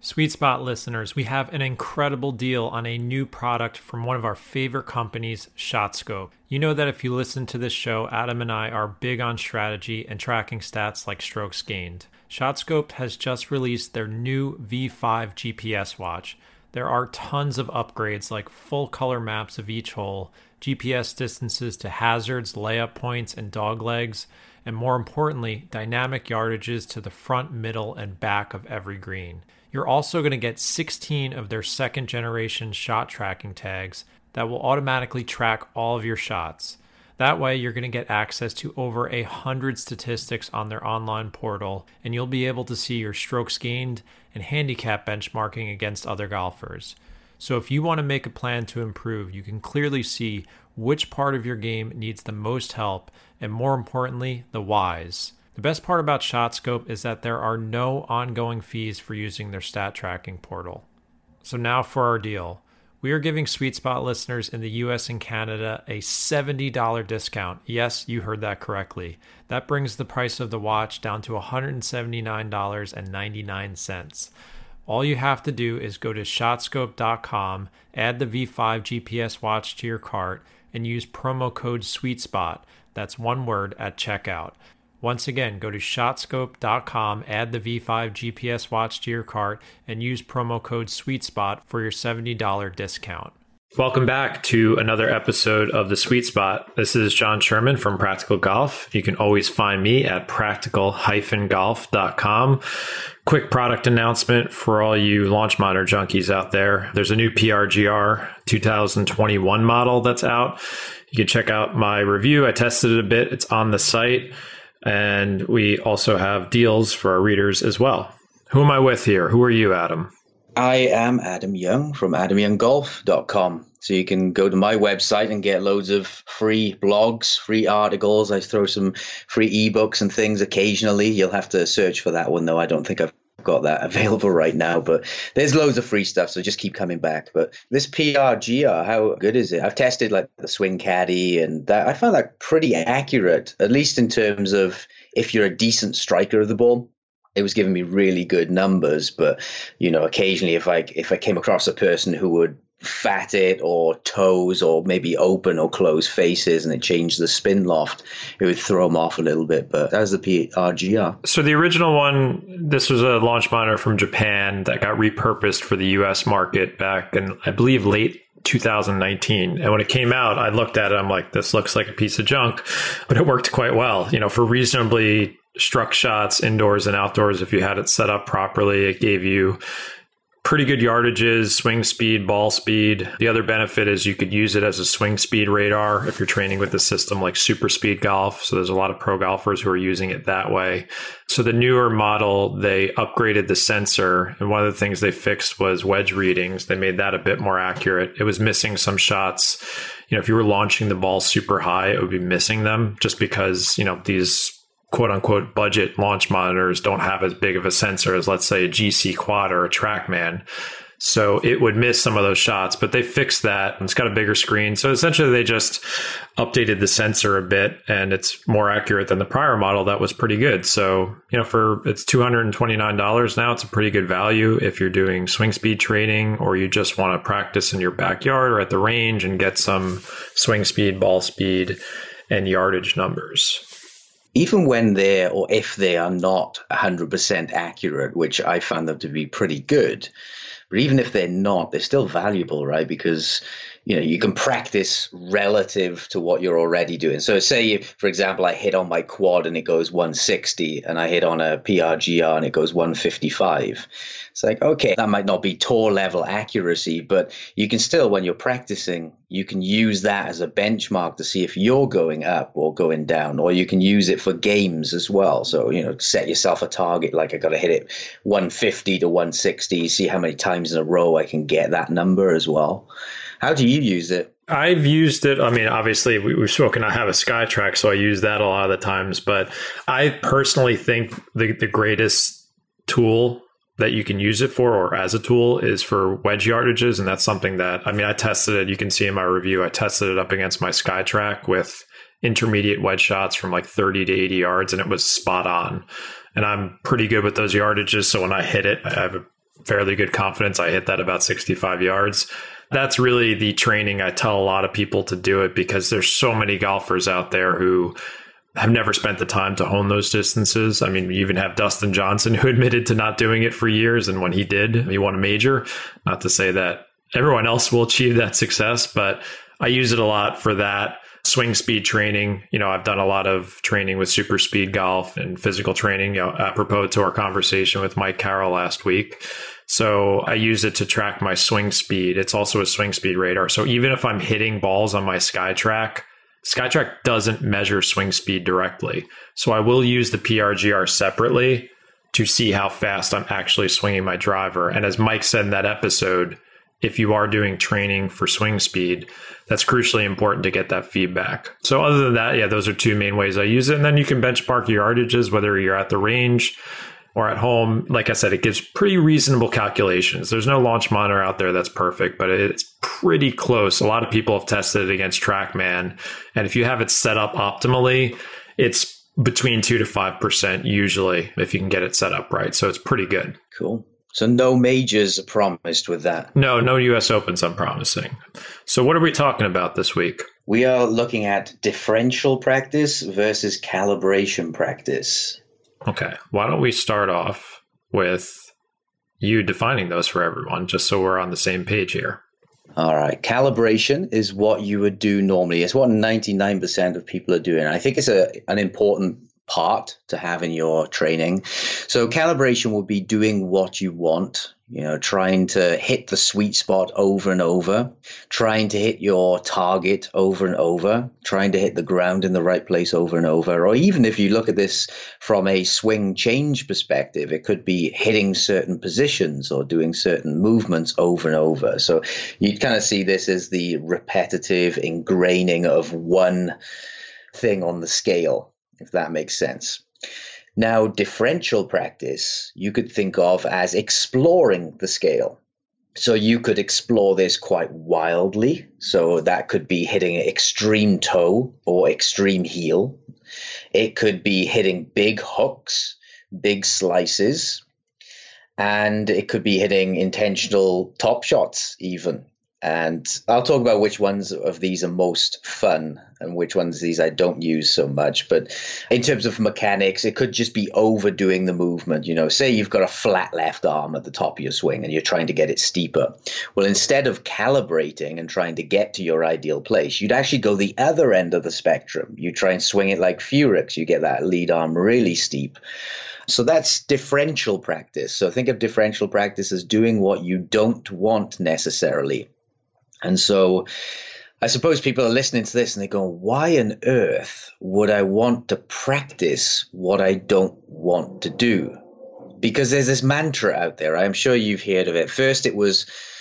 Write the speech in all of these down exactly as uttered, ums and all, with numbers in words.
Sweet Spot listeners, we have an incredible deal on a new product from one of our favorite companies, ShotScope. You know that if you listen to this show, Adam and I are big on strategy and tracking stats like strokes gained. ShotScope has just released their new V five G P S watch. There are tons of upgrades like full color maps of each hole, G P S distances to hazards, layup points, and dog legs, and more importantly, dynamic yardages to the front, middle, and back of every green. You're also going to get sixteen of their second generation shot tracking tags that will automatically track all of your shots. That way, you're going to get access to over a hundred statistics on their online portal, and you'll be able to see your strokes gained and handicap benchmarking against other golfers. So if you want to make a plan to improve, you can clearly see which part of your game needs the most help, and more importantly, the whys. The best part about ShotScope is that there are no ongoing fees for using their stat tracking portal. So now for our deal. We are giving Sweet Spot listeners in the U S and Canada a seventy dollars discount. Yes, you heard that correctly. That brings the price of the watch down to one hundred seventy-nine dollars and ninety-nine cents. All you have to do is go to shotscope dot com, add the V five G P S watch to your cart, and use promo code SweetSpot. That's one word at checkout. Once again, go to shotscope dot com, add the V five G P S watch to your cart, and use promo code SweetSpot for your seventy dollars discount. Welcome back to another episode of The Sweet Spot. This is John Sherman from Practical Golf. You can always find me at practical dash golf dot com. Quick product announcement for all you launch monitor junkies out there. There's a new P R G R twenty twenty-one model that's out. You can check out my review. I tested it a bit. It's on the site. And we also have deals for our readers as well. Who am I with here? Who are you, Adam? I am Adam Young from adam young golf dot com. So you can go to my website and get loads of free blogs, free articles. I throw some free ebooks and things occasionally. You'll have to search for that one, though. I don't think I've got that available right now, but there's loads of free stuff, so just keep coming back. But this P R G R, how good is it? I've tested like the Swing Caddy, and that I found that pretty accurate, at least in terms of if you're a decent striker of the ball. It was giving me really good numbers, but you know, occasionally if I if I came across a person who would fat it or toes or maybe open or close faces and it changed the spin loft, it would throw them off a little bit. But that was the P R G R. So the original one, this was a launch monitor from Japan that got repurposed for the U S market back in, I believe, late two thousand nineteen. And when it came out, I looked at it, I'm like, this looks like a piece of junk, but it worked quite well. You know, for reasonably struck shots indoors and outdoors, if you had it set up properly, it gave you pretty good yardages, swing speed, ball speed. The other benefit is you could use it as a swing speed radar if you're training with a system like Super Speed Golf. So there's a lot of pro golfers who are using it that way. So the newer model, they upgraded the sensor. And one of the things they fixed was wedge readings. They made that a bit more accurate. It was missing some shots. You know, if you were launching the ball super high, it would be missing them just because, you know, these quote unquote budget launch monitors don't have as big of a sensor as, let's say, a G C Quad or a TrackMan. So it would miss some of those shots, but they fixed that. It's got a bigger screen. So essentially they just updated the sensor a bit and it's more accurate than the prior model that was pretty good. So, you know, for it's two hundred twenty-nine dollars now, it's a pretty good value if you're doing swing speed training or you just want to practice in your backyard or at the range and get some swing speed, ball speed, and yardage numbers. Even when they're, or if they are not one hundred percent accurate, which I found them to be pretty good, but even if they're not, they're still valuable, right? Because, you know, you can practice relative to what you're already doing. So say, for example, I hit on my quad and it goes one sixty and I hit on a P R G R and it goes one fifty-five. It's like, okay, that might not be tour level accuracy, but you can still, when you're practicing, you can use that as a benchmark to see if you're going up or going down, or you can use it for games as well. So, you know, set yourself a target, like I got to hit it one fifty to one sixty, see how many times in a row I can get that number as well. How do you use it? I've used it. I mean, obviously, we, we've spoken. I have a SkyTrack, so I use that a lot of the times. But I personally think the, the greatest tool that you can use it for, or as a tool, is for wedge yardages. And that's something that, I mean, I tested it. You can see in my review, I tested it up against my SkyTrack with intermediate wedge shots from like thirty to eighty yards, and it was spot on. And I'm pretty good with those yardages. So when I hit it, I have a fairly good confidence I hit that about sixty-five yards. That's really the training. I tell a lot of people to do it because there's so many golfers out there who have never spent the time to hone those distances. I mean, you even have Dustin Johnson, who admitted to not doing it for years. And when he did, he won a major. Not to say that everyone else will achieve that success, but I use it a lot for that. Swing speed training. You know, I've done a lot of training with super speed golf and physical training, you know, apropos to our conversation with Mike Carroll last week. So I use it to track my swing speed. It's also a swing speed radar. So even if I'm hitting balls on my SkyTrack, SkyTrack doesn't measure swing speed directly. So I will use the P R G R separately to see how fast I'm actually swinging my driver. And as Mike said in that episode, if you are doing training for swing speed, that's crucially important to get that feedback. So other than that, yeah, those are two main ways I use it. And then you can benchmark your yardages, whether you're at the range or at home. Like I said, it gives pretty reasonable calculations. There's no launch monitor out there that's perfect, but it's pretty close. A lot of people have tested it against TrackMan. And if you have it set up optimally, it's between two to five percent usually if you can get it set up right. So it's pretty good. Cool. So no majors are promised with that? No, no U S Opens I'm promising. So what are we talking about this week? We are looking at differential practice versus calibration practice. Okay. Why don't we start off with you defining those for everyone, just so we're on the same page here. All right. Calibration is what you would do normally. It's what ninety-nine percent of people are doing. I think it's a an important part to have in your training. So calibration will be doing what you want, you know, trying to hit the sweet spot over and over, trying to hit your target over and over, trying to hit the ground in the right place over and over. Or even if you look at this from a swing change perspective, it could be hitting certain positions or doing certain movements over and over. So you kind of see this as the repetitive ingraining of one thing on the scale, if that makes sense. Now, differential practice, you could think of as exploring the scale. So you could explore this quite wildly. So that could be hitting extreme toe or extreme heel. It could be hitting big hooks, big slices, and it could be hitting intentional top shots even. And I'll talk about which ones of these are most fun and which ones of these I don't use so much. But in terms of mechanics, it could just be overdoing the movement. You know, say you've got a flat left arm at the top of your swing and you're trying to get it steeper. Well, instead of calibrating and trying to get to your ideal place, you'd actually go the other end of the spectrum. You try and swing it like Furyk. You get that lead arm really steep. So that's differential practice. So think of differential practice as doing what you don't want necessarily. And so I suppose people are listening to this and they go, why on earth would I want to practice what I don't want to do? Because there's this mantra out there. I'm sure you've heard of it. First, it was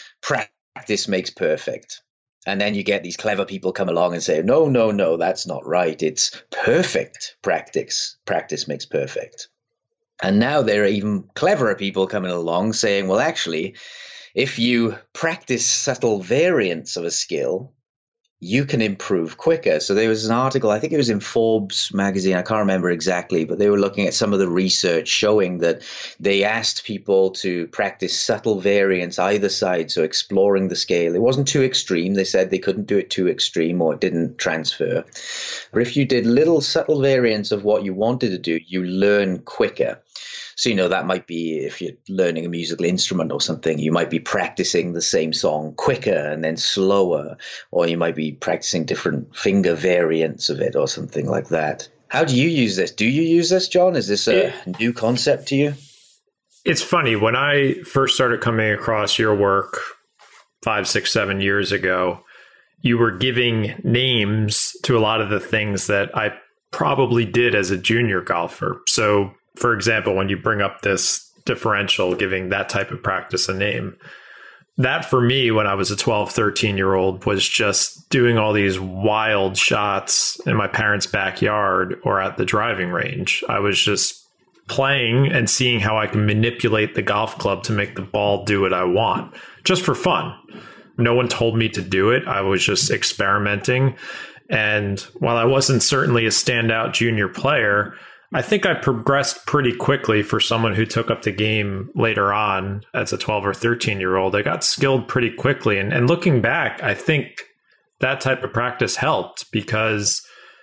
practice makes perfect. And then you get these clever people come along and say, no, no, no, that's not right. It's perfect practice. Practice makes perfect. And now there are even cleverer people coming along saying, well, actually, if you practice subtle variants of a skill, you can improve quicker. So there was an article, I think it was in Forbes magazine, I can't remember exactly, but they were looking at some of the research showing that they asked people to practice subtle variants either side, so exploring the scale. It wasn't too extreme. They said they couldn't do it too extreme or it didn't transfer. But if you did little subtle variants of what you wanted to do, you learn quicker. So, you know, that might be if you're learning a musical instrument or something, you might be practicing the same song quicker and then slower, or you might be practicing different finger variants of it or something like that. How do you use this? Do you use this, John? Is this a it, new concept to you? It's funny. When I first started coming across your work five, six, seven years ago, you were giving names to a lot of the things that I probably did as a junior golfer. So, for example, when you bring up this differential, giving that type of practice a name, that for me, when I was a twelve, thirteen year old, was just doing all these wild shots in my parents' backyard or at the driving range. I was just playing and seeing how I can manipulate the golf club to make the ball do what I want, just for fun. No one told me to do it. I was just experimenting. And while I wasn't certainly a standout junior player, I think I progressed pretty quickly for someone who took up the game later on as a twelve or thirteen year old. I got skilled pretty quickly. And, and looking back, I think that type of practice helped because,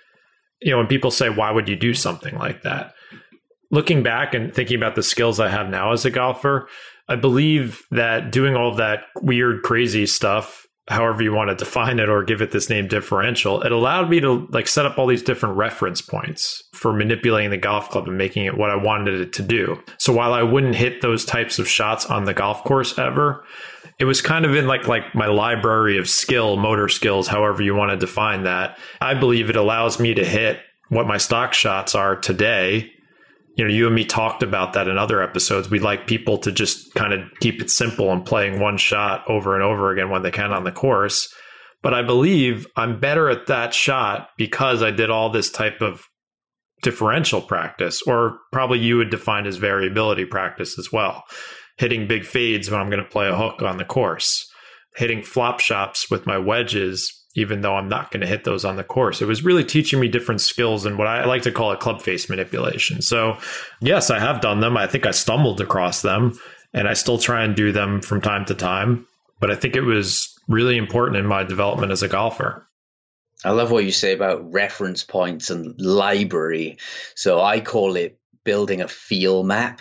you know, when people say, why would you do something like that? Looking back and thinking about the skills I have now as a golfer, I believe that doing all of that weird, crazy stuff, however you want to define it or give it this name differential, it allowed me to like set up all these different reference points for manipulating the golf club and making it what I wanted it to do. So while I wouldn't hit those types of shots on the golf course ever, it was kind of in like like my library of skill, motor skills, however you want to define that. I believe it allows me to hit what my stock shots are today. You know, you and me talked about that in other episodes. We like people to just kind of keep it simple and playing one shot over and over again when they can on the course. But I believe I'm better at that shot because I did all this type of differential practice, or probably you would define as variability practice as well. Hitting big fades when I'm going to play a hook on the course, hitting flop shots with my wedges, even though I'm not going to hit those on the course. It was really teaching me different skills and what I like to call a club face manipulation. So yes, I have done them. I think I stumbled across them and I still try and do them from time to time. But I think it was really important in my development as a golfer. I love what you say about reference points and library. So I call it building a feel map.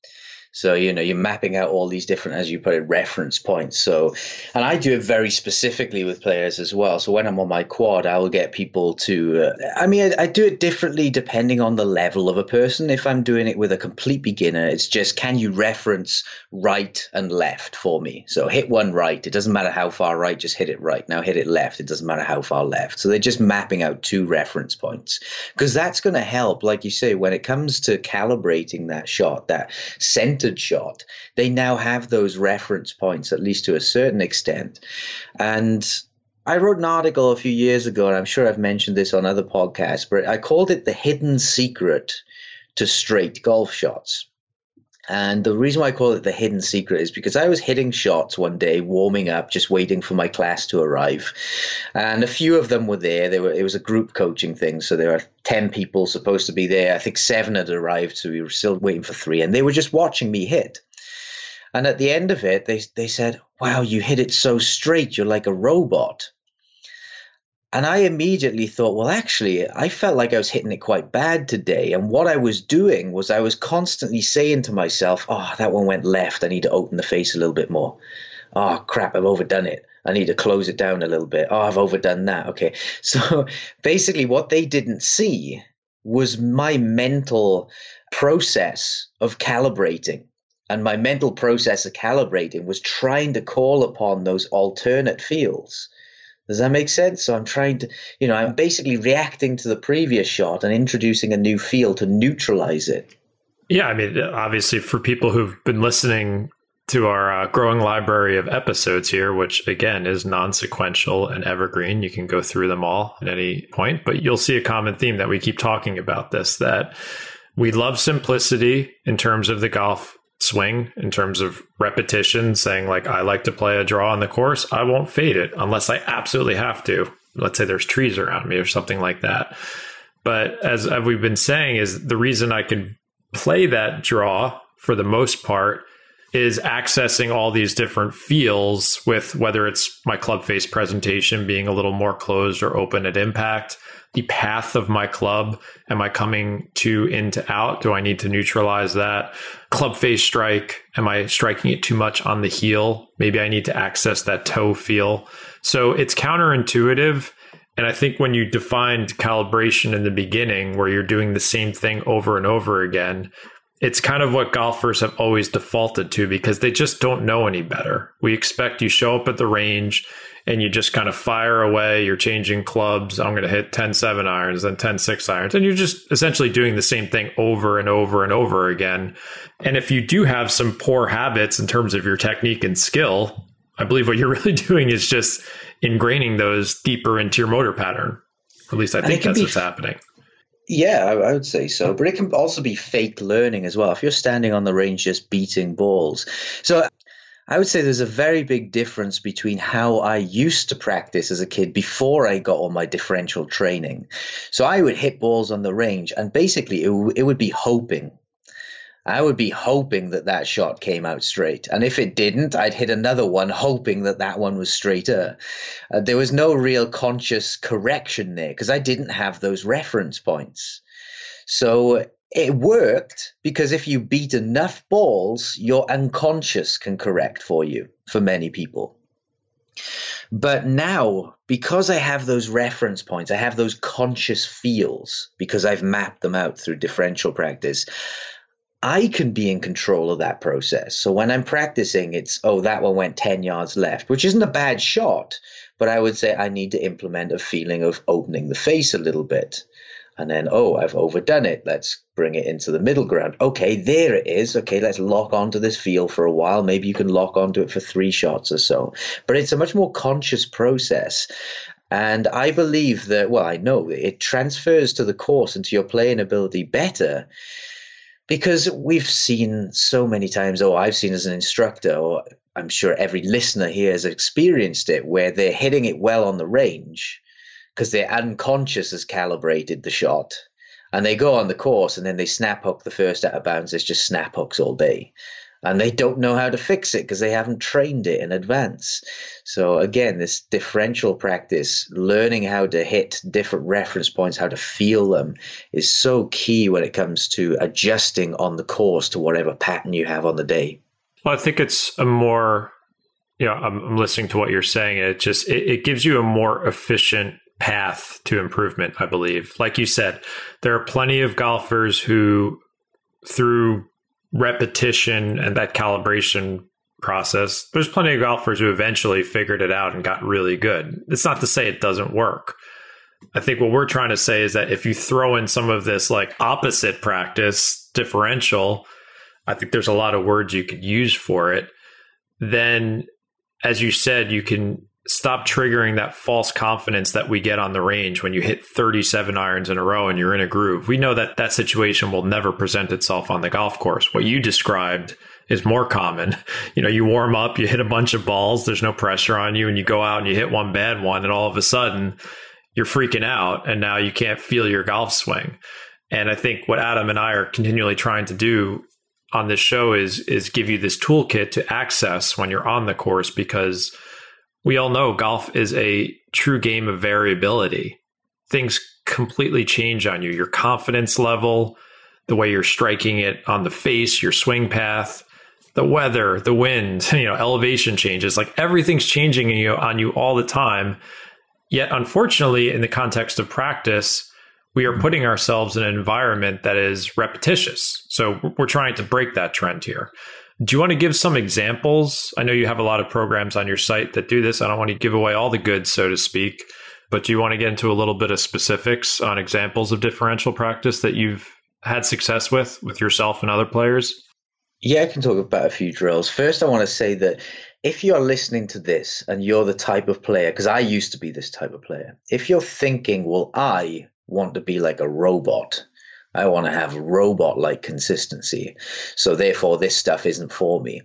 So, you know, you're mapping out all these different, as you put it, reference points. So, and I do it very specifically with players as well. So when I'm on my quad, I will get people to, uh, I mean, I, I do it differently depending on the level of a person. If I'm doing it with a complete beginner, it's just, can you reference right and left for me? So hit one right. It doesn't matter how far right, just hit it right. Now hit it left. It doesn't matter how far left. So they're just mapping out two reference points because that's going to help. Like you say, when it comes to calibrating that shot, that center shot, they now have those reference points, at least to a certain extent. And I wrote an article a few years ago, and I'm sure I've mentioned this on other podcasts, but I called it the hidden secret to straight golf shots. And the reason why I call it the hidden secret is because I was hitting shots one day, warming up, just waiting for my class to arrive. And a few of them were there. They were, it was a group coaching thing. So there were ten people supposed to be there. I think seven had arrived. So we were still waiting for three. And they were just watching me hit. And at the end of it, they they said, wow, you hit it so straight. You're like a robot. And I immediately thought, well, actually, I felt like I was hitting it quite bad today. And what I was doing was I was constantly saying to myself, oh, that one went left. I need to open the face a little bit more. Oh, crap, I've overdone it. I need to close it down a little bit. Oh, I've overdone that. Okay. So basically what they didn't see was my mental process of calibrating. And my mental process of calibrating was trying to call upon those alternate fields. Does that make sense? So I'm trying to, you know, I'm basically reacting to the previous shot and introducing a new field to neutralize it. Yeah, I mean, obviously for people who've been listening to our uh, growing library of episodes here, which again is non-sequential and evergreen, you can go through them all at any point, but you'll see a common theme that we keep talking about this, that we love simplicity in terms of the golf swing, in terms of repetition, saying like, I like to play a draw on the course. I won't fade it unless I absolutely have to. Let's say there's trees around me or something like that. But as we've been saying, is the reason I can play that draw for the most part is accessing all these different feels with whether it's my club face presentation being a little more closed or open at impact, the path of my club. Am I coming to in to out? Do I need to neutralize that? Club face strike. Am I striking it too much on the heel? Maybe I need to access that toe feel. So it's counterintuitive. And I think when you defined calibration in the beginning, where you're doing the same thing over and over again, it's kind of what golfers have always defaulted to because they just don't know any better. We expect you show up at the range and you just kind of fire away. You're changing clubs. I'm going to hit ten seven irons, then ten six irons. And you're just essentially doing the same thing over and over and over again. And if you do have some poor habits in terms of your technique and skill, I believe what you're really doing is just ingraining those deeper into your motor pattern. Or at least I think that's what's happening. Yeah, I, I would say so. But it can also be fake learning as well. If you're standing on the range just beating balls. So I would say there's a very big difference between how I used to practice as a kid before I got all my differential training. So I would hit balls on the range, and basically it, w- it would be hoping. I would be hoping that that shot came out straight. And if it didn't, I'd hit another one, hoping that that one was straighter. Uh, there was no real conscious correction there because I didn't have those reference points. So it worked because if you beat enough balls, your unconscious can correct for you, for many people. But now, because I have those reference points, I have those conscious feels because I've mapped them out through differential practice, I can be in control of that process. So when I'm practicing, it's, oh, that one went ten yards left, which isn't a bad shot. But I would say I need to implement a feeling of opening the face a little bit. And then, oh, I've overdone it. Let's bring it into the middle ground. Okay, there it is. Okay, let's lock onto this feel for a while. Maybe you can lock onto it for three shots or so. But it's a much more conscious process. And I believe that, well, I know it transfers to the course and to your playing ability better. Because we've seen so many times, or I've seen as an instructor, or I'm sure every listener here has experienced it, where they're hitting it well on the range because their unconscious has calibrated the shot. And they go on the course and then they snap hook the first out of bounds. It's just snap hooks all day. And they don't know how to fix it because they haven't trained it in advance. So again, this differential practice, learning how to hit different reference points, how to feel them, is so key when it comes to adjusting on the course to whatever pattern you have on the day. Well, I think it's a more, you know, I'm, I'm listening to what you're saying. It just, it, it gives you a more efficient path to improvement, I believe. Like you said, there are plenty of golfers who, through repetition and that calibration process, there's plenty of golfers who eventually figured it out and got really good. It's not to say it doesn't work. I think what we're trying to say is that if you throw in some of this like opposite practice, differential, I think there's a lot of words you could use for it. Then, as you said, you can stop triggering that false confidence that we get on the range when you hit thirty-seven irons in a row and you're in a groove. We know that that situation will never present itself on the golf course. What you described is more common. You know, you warm up, you hit a bunch of balls, there's no pressure on you, and you go out and you hit one bad one, and all of a sudden you're freaking out, and now you can't feel your golf swing. And I think what Adam and I are continually trying to do on this show is is give you this toolkit to access when you're on the course, because we all know golf is a true game of variability. Things completely change on you. Your confidence level, the way you're striking it on the face, your swing path, the weather, the wind, you know, elevation changes. Like everything's changing on you, on you all the time. Yet, unfortunately, in the context of practice, we are putting ourselves in an environment that is repetitious. So we're trying to break that trend here. Do you want to give some examples? I know you have a lot of programs on your site that do this. I don't want to give away all the goods, so to speak, but do you want to get into a little bit of specifics on examples of differential practice that you've had success with, with yourself and other players? Yeah, I can talk about a few drills. First, I want to say that if you're listening to this and you're the type of player, because I used to be this type of player, if you're thinking, well, I want to be like a robot, I want to have robot-like consistency, so therefore this stuff isn't for me.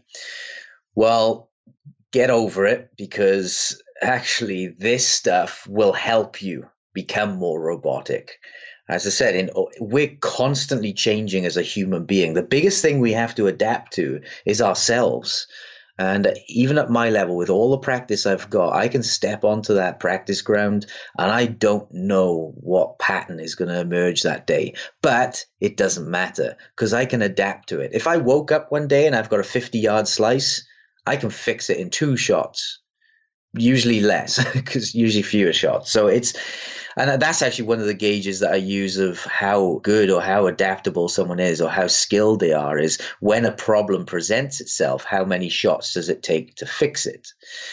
Well, get over it, because actually this stuff will help you become more robotic. As I said, in, we're constantly changing as a human being. The biggest thing we have to adapt to is ourselves. And even at my level, with all the practice I've got, I can step onto that practice ground and I don't know what pattern is going to emerge that day. But it doesn't matter because I can adapt to it. If I woke up one day and I've got a fifty-yard slice, I can fix it in two shots. Usually less, because usually fewer shots. So it's, and that's actually one of the gauges that I use of how good or how adaptable someone is or how skilled they are, is when a problem presents itself, how many shots does it take to fix it?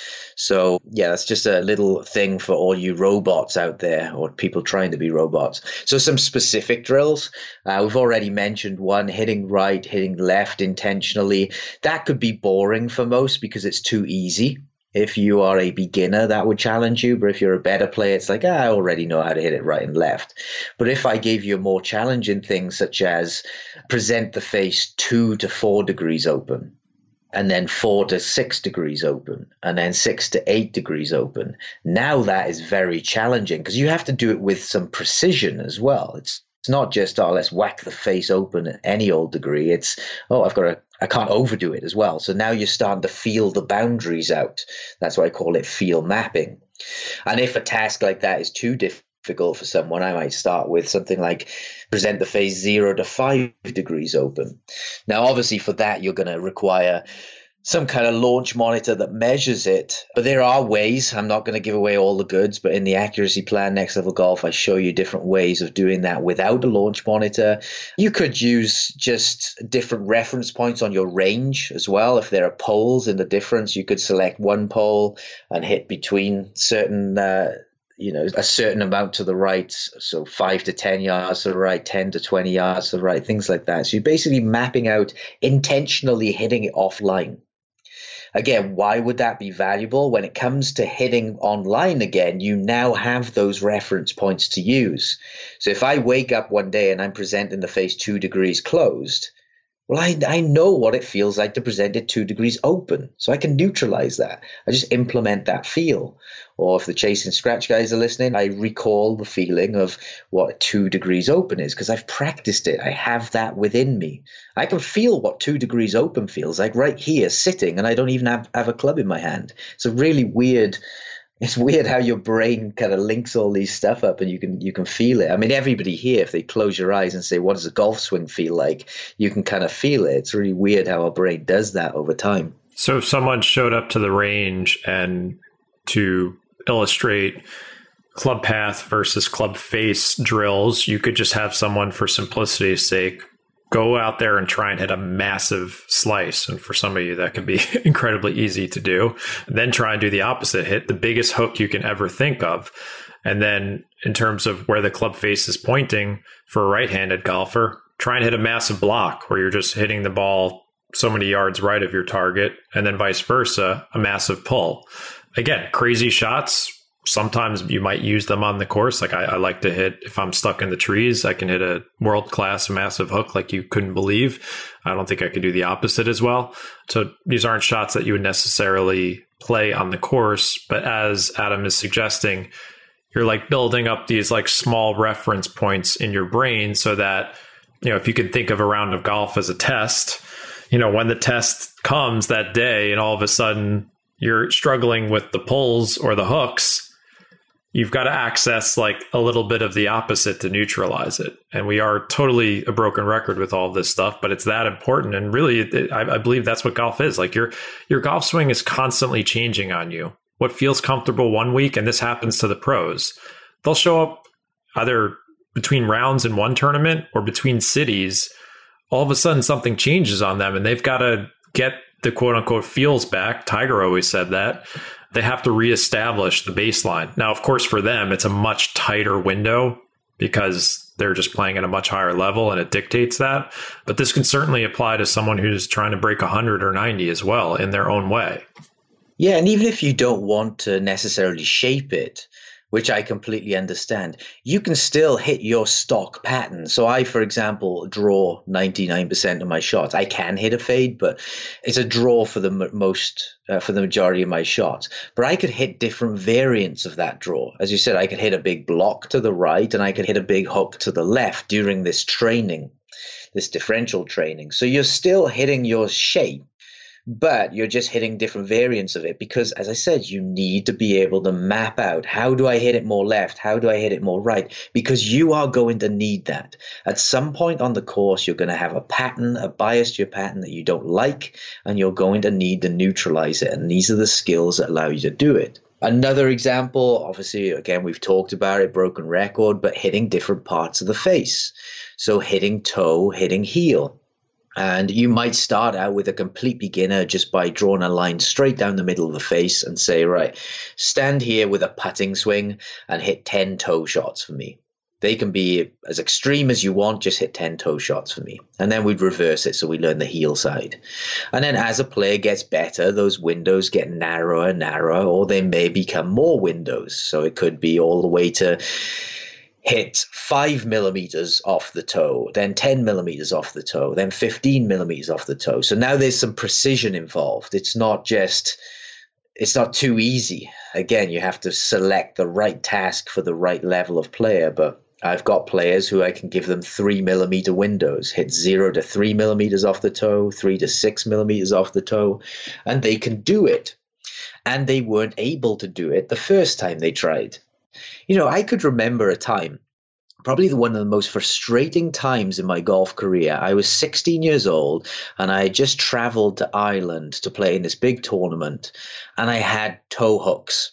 So yeah, that's just a little thing for all you robots out there, or people trying to be robots. So some specific drills. Uh, we've already mentioned one, hitting right, hitting left intentionally. That could be boring for most because it's too easy. If you are a beginner, that would challenge you. But if you're a better player, it's like, ah, I already know how to hit it right and left. But if I gave you more challenging things, such as present the face two to four degrees open, and then four to six degrees open, and then six to eight degrees open. Now that is very challenging because you have to do it with some precision as well. It's it's not just, oh, let's whack the face open at any old degree. It's, oh, I've got to, I can't overdo it as well. So now you're starting to feel the boundaries out. That's why I call it feel mapping. And if a task like that is too difficult for someone, I might start with something like present the face zero to five degrees open. Now, obviously for that, you're going to require some kind of launch monitor that measures it. But there are ways. I'm not going to give away all the goods, but in the accuracy plan Next Level Golf, I show you different ways of doing that without a launch monitor. You could use just different reference points on your range as well. If there are poles in the difference, you could select one pole and hit between certain uh, you know, a certain amount to the right, so five to ten yards to the right, ten to twenty yards to the right, things like that. So you're basically mapping out, intentionally hitting it offline. Again, why would that be valuable? When it comes to hitting online again, you now have those reference points to use. So if I wake up one day and I'm presenting the face two degrees closed, well, I, I know what it feels like to present it two degrees open. So I can neutralize that. I just implement that feel. Or if the chase and scratch guys are listening, I recall the feeling of what two degrees open is because I've practiced it. I have that within me. I can feel what two degrees open feels like right here sitting, and I don't even have, have a club in my hand. It's a really weird It's weird how your brain kind of links all these stuff up and you can you can feel it. I mean, everybody here, if they close your eyes and say, what does a golf swing feel like? You can kind of feel it. It's really weird how our brain does that over time. So if someone showed up to the range and to illustrate club path versus club face drills, you could just have someone, for simplicity's sake, go out there and try and hit a massive slice. And for some of you, that can be incredibly easy to do. Then try and do the opposite, hit the biggest hook you can ever think of. And then in terms of where the club face is pointing for a right-handed golfer, try and hit a massive block where you're just hitting the ball so many yards right of your target, and then vice versa, a massive pull. Again, crazy shots. Sometimes you might use them on the course. Like I, I like to hit, if I'm stuck in the trees, I can hit a world-class massive hook like you couldn't believe. I don't think I could do the opposite as well. So these aren't shots that you would necessarily play on the course. But as Adam is suggesting, you're like building up these like small reference points in your brain so that, you know, if you can think of a round of golf as a test, you know, when the test comes that day and all of a sudden you're struggling with the pulls or the hooks, you've got to access like a little bit of the opposite to neutralize it. And we are totally a broken record with all of this stuff, but it's that important. And really, it, I, I believe that's what golf is. Like your, your golf swing is constantly changing on you. What feels comfortable one week, and this happens to the pros, they'll show up either between rounds in one tournament or between cities. All of a sudden something changes on them and they've got to get the quote unquote feels back. Tiger always said that. They have to reestablish the baseline. Now, of course, for them, it's a much tighter window because they're just playing at a much higher level and it dictates that. But this can certainly apply to someone who's trying to break one hundred or ninety as well in their own way. Yeah, and even if you don't want to necessarily shape it, which I completely understand, you can still hit your stock pattern. So I, for example, draw ninety-nine percent of my shots. I can hit a fade, but it's a draw for the m- most, uh, for the majority of my shots. But I could hit different variants of that draw. As you said, I could hit a big block to the right and I could hit a big hook to the left during this training, this differential training. So you're still hitting your shape, but you're just hitting different variants of it because, as I said, you need to be able to map out, how do I hit it more left? How do I hit it more right? Because you are going to need that. At some point on the course, you're going to have a pattern, a bias to your pattern that you don't like, and you're going to need to neutralize it. And these are the skills that allow you to do it. Another example, obviously, again, we've talked about it, broken record, but hitting different parts of the face. So hitting toe, hitting heel. And you might start out with a complete beginner just by drawing a line straight down the middle of the face and say, right, stand here with a putting swing and hit ten toe shots for me. They can be as extreme as you want, just hit ten toe shots for me. And then we'd reverse it so we learn the heel side. And then as a player gets better, those windows get narrower and narrower, or they may become more windows. So it could be all the way to hit five millimeters off the toe, then ten millimeters off the toe, then fifteen millimeters off the toe. So now there's some precision involved. It's not just, it's not too easy. Again, you have to select the right task for the right level of player. But I've got players who I can give them three millimeter windows, hit zero to three millimeters off the toe, three to six millimeters off the toe, and they can do it. And they weren't able to do it the first time they tried. You know, I could remember a time, probably the one of the most frustrating times in my golf career. I was sixteen years old and I had just traveled to Ireland to play in this big tournament, and I had toe hooks.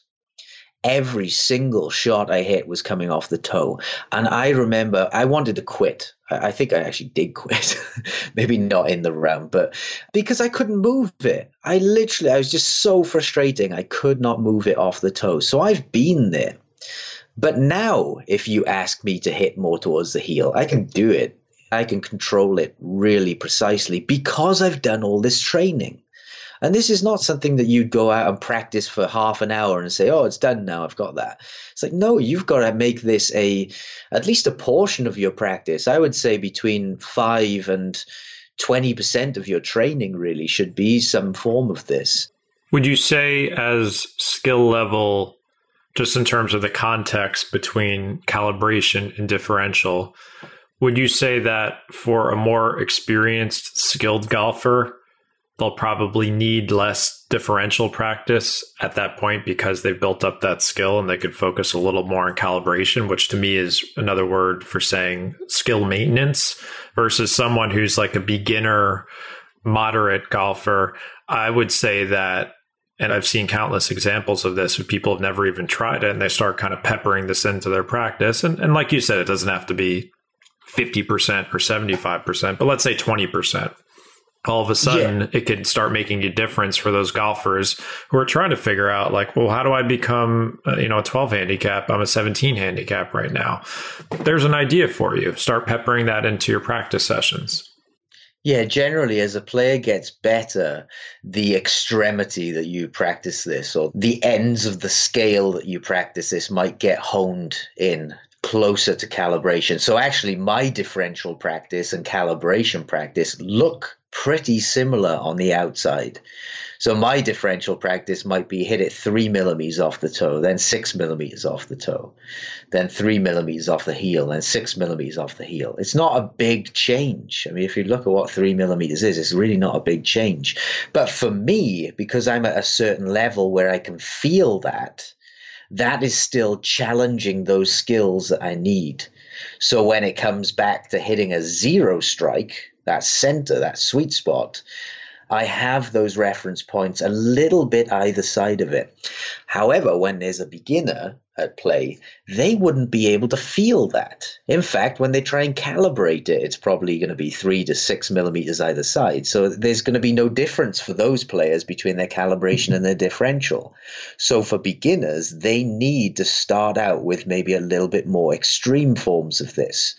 Every single shot I hit was coming off the toe. And I remember I wanted to quit. I think I actually did quit. Maybe not in the round, but because I couldn't move it. I literally, I was just so frustrating. I could not move it off the toe. So I've been there. But now, if you ask me to hit more towards the heel, I can do it. I can control it really precisely because I've done all this training. And this is not something that you'd go out and practice for half an hour and say, oh, it's done now, I've got that. It's like, no, you've got to make this a at least a portion of your practice. I would say between five and twenty percent of your training really should be some form of this. Would you say as skill level, just in terms of the context between calibration and differential, would you say that for a more experienced, skilled golfer, they'll probably need less differential practice at that point because they've built up that skill and they could focus a little more on calibration, which to me is another word for saying skill maintenance, versus someone who's like a beginner, moderate golfer? I would say that, and I've seen countless examples of this, where people have never even tried it and they start kind of peppering this into their practice. And, and like you said, it doesn't have to be fifty percent or seventy-five percent, but let's say twenty percent. All of a sudden, yeah. It could start making a difference for those golfers who are trying to figure out, like, well, how do I become, uh, you know, a twelve handicap? I'm a seventeen handicap right now. There's an idea for you. Start peppering that into your practice sessions. Yeah, generally, as a player gets better, the extremity that you practice this, or the ends of the scale that you practice this, might get honed in closer to calibration. So actually, my differential practice and calibration practice look pretty similar on the outside. So my differential practice might be hit it three millimeters off the toe, then six millimeters off the toe, then three millimeters off the heel, then six millimeters off the heel. It's not a big change. I mean, if you look at what three millimeters is, it's really not a big change. But for me, because I'm at a certain level where I can feel that, that is still challenging those skills that I need. So when it comes back to hitting a zero strike, that center, that sweet spot, I have those reference points a little bit either side of it. However, when there's a beginner at play, they wouldn't be able to feel that. In fact, when they try and calibrate it, it's probably going to be three to six millimeters either side. So there's going to be no difference for those players between their calibration and their differential. So for beginners, they need to start out with maybe a little bit more extreme forms of this.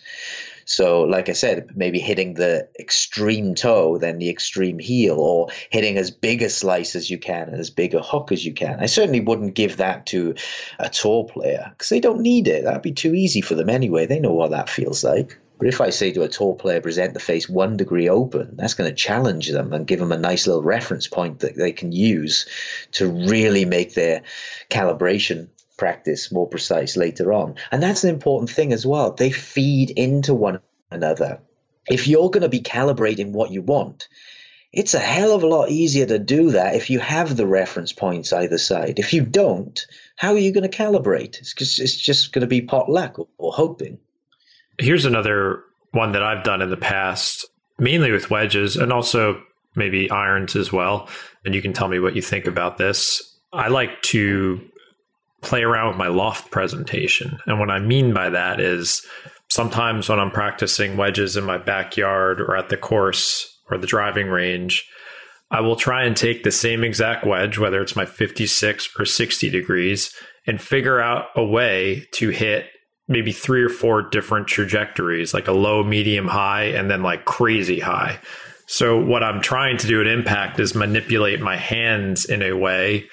So like I said, maybe hitting the extreme toe, then the extreme heel, or hitting as big a slice as you can and as big a hook as you can. I certainly wouldn't give that to a tour player because they don't need it. That'd be too easy for them anyway. They know what that feels like. But if I say to a tour player, present the face one degree open, that's going to challenge them and give them a nice little reference point that they can use to really make their calibration practice more precise later on. And that's an important thing as well. They feed into one another. If you're going to be calibrating what you want, it's a hell of a lot easier to do that if you have the reference points either side. If you don't, how are you going to calibrate? It's just, it's just going to be pot luck or, or hoping. Here's another one that I've done in the past, mainly with wedges and also maybe irons as well. And you can tell me what you think about this. I like to play around with my loft presentation. And what I mean by that is sometimes when I'm practicing wedges in my backyard or at the course or the driving range, I will try and take the same exact wedge, whether it's my fifty-six or sixty degrees, and figure out a way to hit maybe three or four different trajectories, like a low, medium, high, and then like crazy high. So what I'm trying to do at impact is manipulate my hands in a way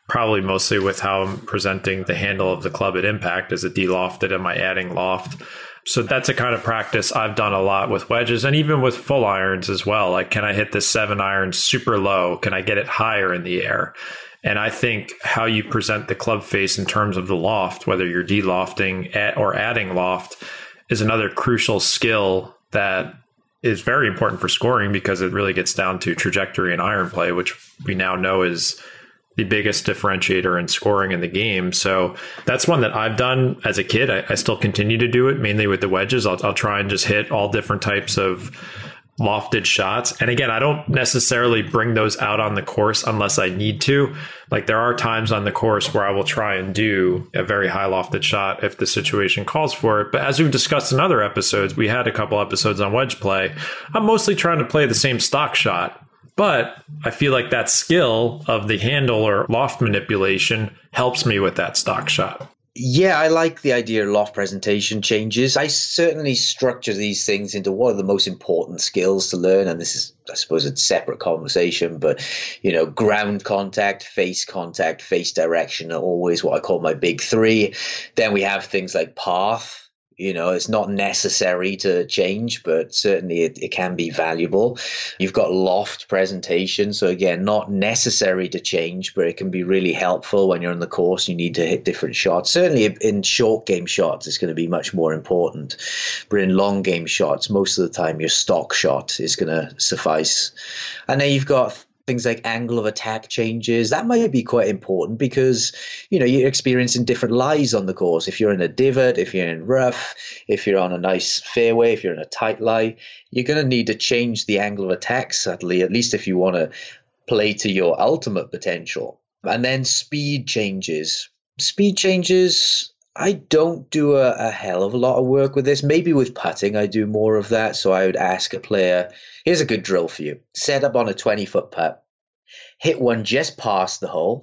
probably mostly with how I'm presenting the handle of the club at impact. Is it de-lofted? Am I adding loft? So that's a kind of practice I've done a lot with wedges and even with full irons as well. Like, can I hit this seven iron super low? Can I get it higher in the air? And I think how you present the club face in terms of the loft, whether you're de-lofting or adding loft, is another crucial skill that is very important for scoring, because it really gets down to trajectory and iron play, which we now know is the biggest differentiator in scoring in the game. So that's one that I've done as a kid. I, I still continue to do it, mainly with the wedges. I'll, I'll try and just hit all different types of lofted shots. And again, I don't necessarily bring those out on the course unless I need to. Like, there are times on the course where I will try and do a very high lofted shot if the situation calls for it. But as we've discussed in other episodes, we had a couple episodes on wedge play. I'm mostly trying to play the same stock shot, but I feel like that skill of the handle or loft manipulation helps me with that stock shot. Yeah, I like the idea of loft presentation changes. I certainly structure these things into what are the most important skills to learn. And this is, I suppose, a separate conversation, but, you know, ground contact, face contact, face direction are always what I call my big three. Then we have things like path. You know, it's not necessary to change, but certainly it, it can be valuable. You've got loft presentation. So again, not necessary to change, but it can be really helpful when you're on the course. You need to hit different shots. Certainly in short game shots, it's going to be much more important. But in long game shots, most of the time, your stock shot is going to suffice. And then you've got things like angle of attack changes. That might be quite important because, you know, you're experiencing different lies on the course. If you're in a divot, if you're in rough, if you're on a nice fairway, if you're in a tight lie, you're going to need to change the angle of attack subtly, at least if you want to play to your ultimate potential. And then speed changes. Speed changes, I don't do a, a hell of a lot of work with this. Maybe with putting, I do more of that. So I would ask a player, here's a good drill for you. Set up on a twenty-foot putt. Hit one just past the hole.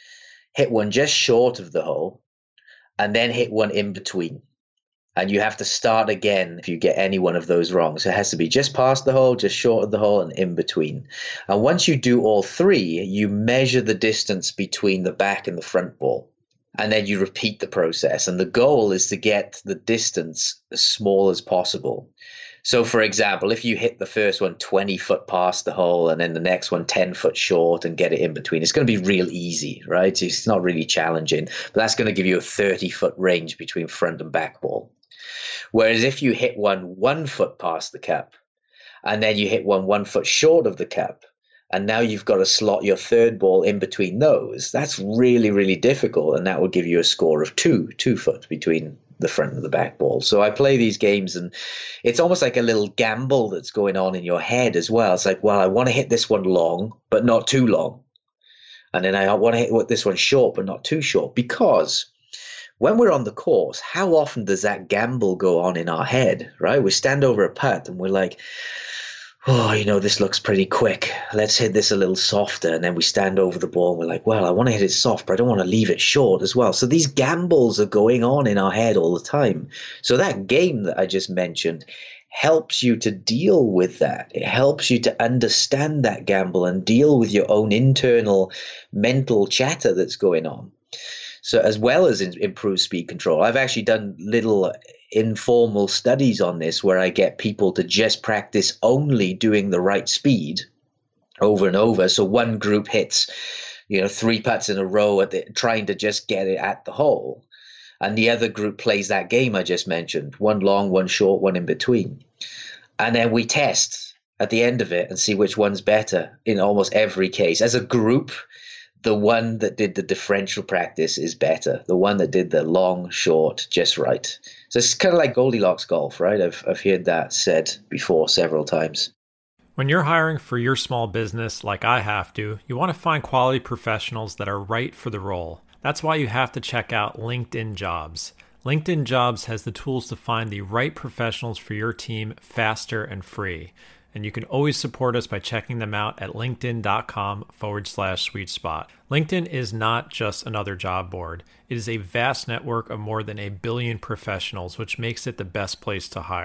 Hit one just short of the hole. And then hit one in between. And you have to start again if you get any one of those wrong. So it has to be just past the hole, just short of the hole, and in between. And once you do all three, you measure the distance between the back and the front ball. And then you repeat the process. And the goal is to get the distance as small as possible. So, for example, if you hit the first one twenty foot past the hole and then the next one ten foot short and get it in between, it's going to be real easy, right? It's not really challenging, but that's going to give you a thirty foot range between front and back ball. Whereas if you hit one one foot past the cup and then you hit one one foot short of the cup, and now you've got to slot your third ball in between those, that's really, really difficult. And that will give you a score of two, two foot between the front and the back ball. So I play these games and it's almost like a little gamble that's going on in your head as well. It's like, well, I want to hit this one long, but not too long. And then I want to hit this one short, but not too short. Because when we're on the course, how often does that gamble go on in our head, right? We stand over a putt and we're like, oh, you know, this looks pretty quick. Let's hit this a little softer. And then we stand over the ball and we're like, well, I want to hit it soft, but I don't want to leave it short as well. So these gambles are going on in our head all the time. So that game that I just mentioned helps you to deal with that. It helps you to understand that gamble and deal with your own internal mental chatter that's going on. So as well as in, improve speed control, I've actually done little informal studies on this where I get people to just practice only doing the right speed over and over. So one group hits, you know, three putts in a row at the, trying to just get it at the hole. And the other group plays that game I just mentioned, one long, one short, one in between. And then we test at the end of it and see which one's better in almost every case. As a group, the one that did the differential practice is better. The one that did the long, short, just right. So it's kind of like Goldilocks golf, right? I've I've heard that said before several times. When you're hiring for your small business, like I have to, you want to find quality professionals that are right for the role. That's why you have to check out LinkedIn Jobs. LinkedIn Jobs has the tools to find the right professionals for your team faster and free. And you can always support us by checking them out at linkedin.com forward slash sweet spot. LinkedIn is not just another job board. It is a vast network of more than a billion professionals, which makes it the best place to hire.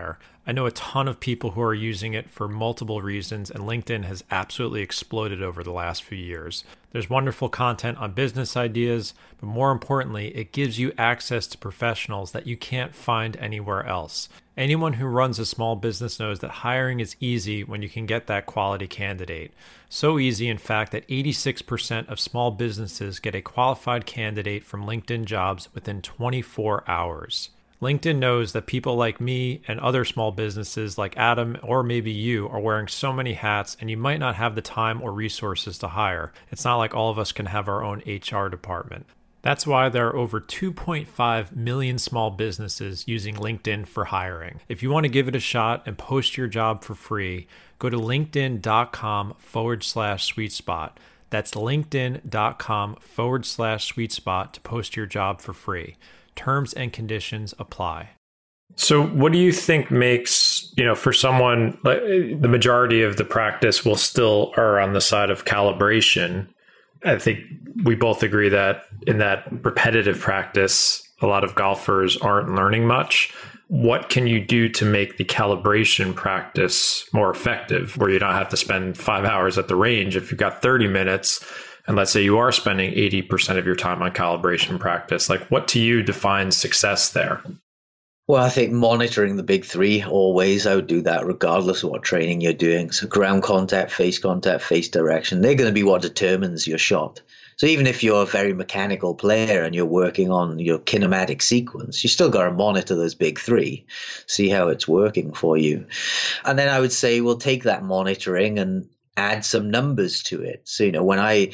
I know a ton of people who are using it for multiple reasons, and LinkedIn has absolutely exploded over the last few years. There's wonderful content on business ideas, but more importantly, it gives you access to professionals that you can't find anywhere else. Anyone who runs a small business knows that hiring is easy when you can get that quality candidate. So easy, in fact, that eighty-six percent of small businesses get a qualified candidate from LinkedIn Jobs within twenty-four hours. LinkedIn knows that people like me and other small businesses like Adam or maybe you are wearing so many hats, and you might not have the time or resources to hire. It's not like all of us can have our own H R department. That's why there are over two point five million small businesses using LinkedIn for hiring. If you want to give it a shot and post your job for free, go to linkedin.com forward slash sweet spot. That's linkedin.com forward slash sweet spot to post your job for free. Terms and conditions apply. So what do you think makes, you know, for someone, like the majority of the practice will still err on the side of calibration. I think we both agree that in that repetitive practice, a lot of golfers aren't learning much. What can you do to make the calibration practice more effective, where you don't have to spend five hours at the range if you've got thirty minutes? And let's say you are spending eighty percent of your time on calibration practice. Like, what to you defines success there? Well, I think monitoring the big three always. I would do that regardless of what training you're doing. So ground contact, face contact, face direction, they're going to be what determines your shot. So even if you're a very mechanical player and you're working on your kinematic sequence, you still got to monitor those big three, see how it's working for you. And then I would say, we'll take that monitoring and add some numbers to it. So, you know, when I,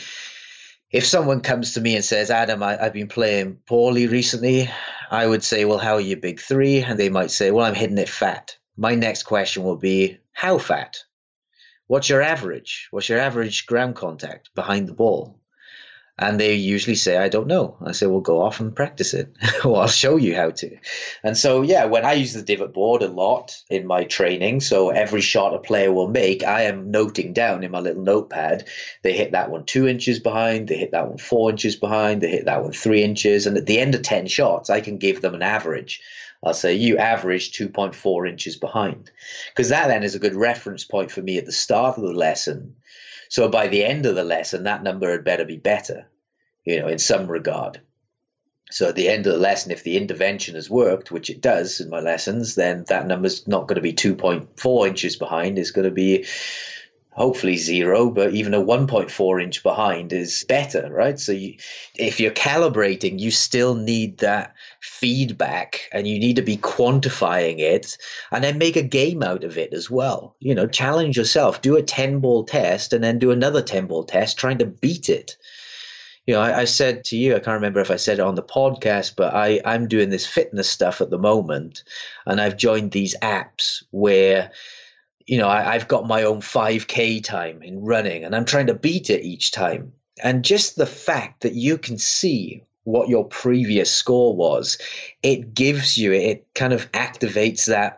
if someone comes to me and says, Adam, I, I've been playing poorly recently, I would say, well, how are your big three? And they might say, well, I'm hitting it fat. My next question will be, how fat? What's your average? What's your average ground contact behind the ball? And they usually say, I don't know. I say, well, go off and practice it. Well, I'll show you how to. And so, yeah, when I use the divot board a lot in my training, so every shot a player will make, I am noting down in my little notepad, they hit that one two inches behind, they hit that one four inches behind, they hit that one three inches. And at the end of ten shots, I can give them an average. I'll say, you average two point four inches behind. Because that then is a good reference point for me at the start of the lesson. So by the end of the lesson, that number had better be better, you know, in some regard. So at the end of the lesson, if the intervention has worked, which it does in my lessons, then that number's not going to be two point four inches behind. It's going to be hopefully zero, but even a one point four inch behind is better, right? So you, if you're calibrating, you still need that feedback, and you need to be quantifying it, and then make a game out of it as well. You know, challenge yourself, do a ten ball test, and then do another ten ball test trying to beat it. You know, I, I said to you, I can't remember if I said it on the podcast, but I, I'm doing this fitness stuff at the moment, and I've joined these apps where, you know, I, I've got my own five K time in running, and I'm trying to beat it each time. And just the fact that you can see what your previous score was, it gives you, it kind of activates that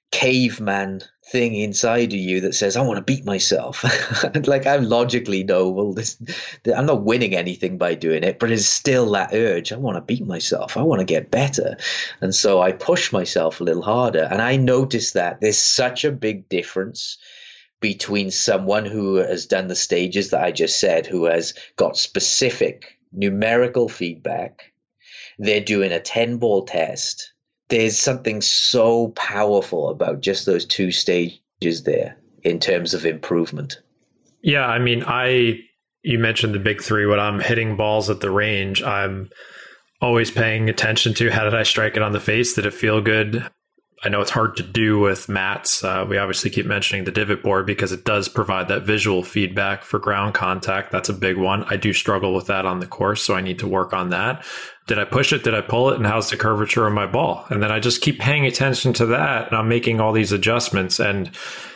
caveman thing inside of you that says, I want to beat myself. Like, I logically know, well, this, I'm not winning anything by doing it, but it's still that urge. I want to beat myself. I want to get better. And so I push myself a little harder. And I noticed that there's such a big difference between someone who has done the stages that I just said, who has got specific numerical feedback. They're doing a ten ball test. There's something so powerful about just those two stages there in terms of improvement. Yeah, I mean, I you mentioned the big three. When I'm hitting balls at the range, I'm always paying attention to, how did I strike it on the face? Did it feel good? I know it's hard to do with mats. Uh, we obviously keep mentioning the divot board because it does provide that visual feedback for ground contact. That's a big one. I do struggle with that on the course, so I need to work on that. Did I push it? Did I pull it? And how's the curvature of my ball? And then I just keep paying attention to that, and I'm making all these adjustments. And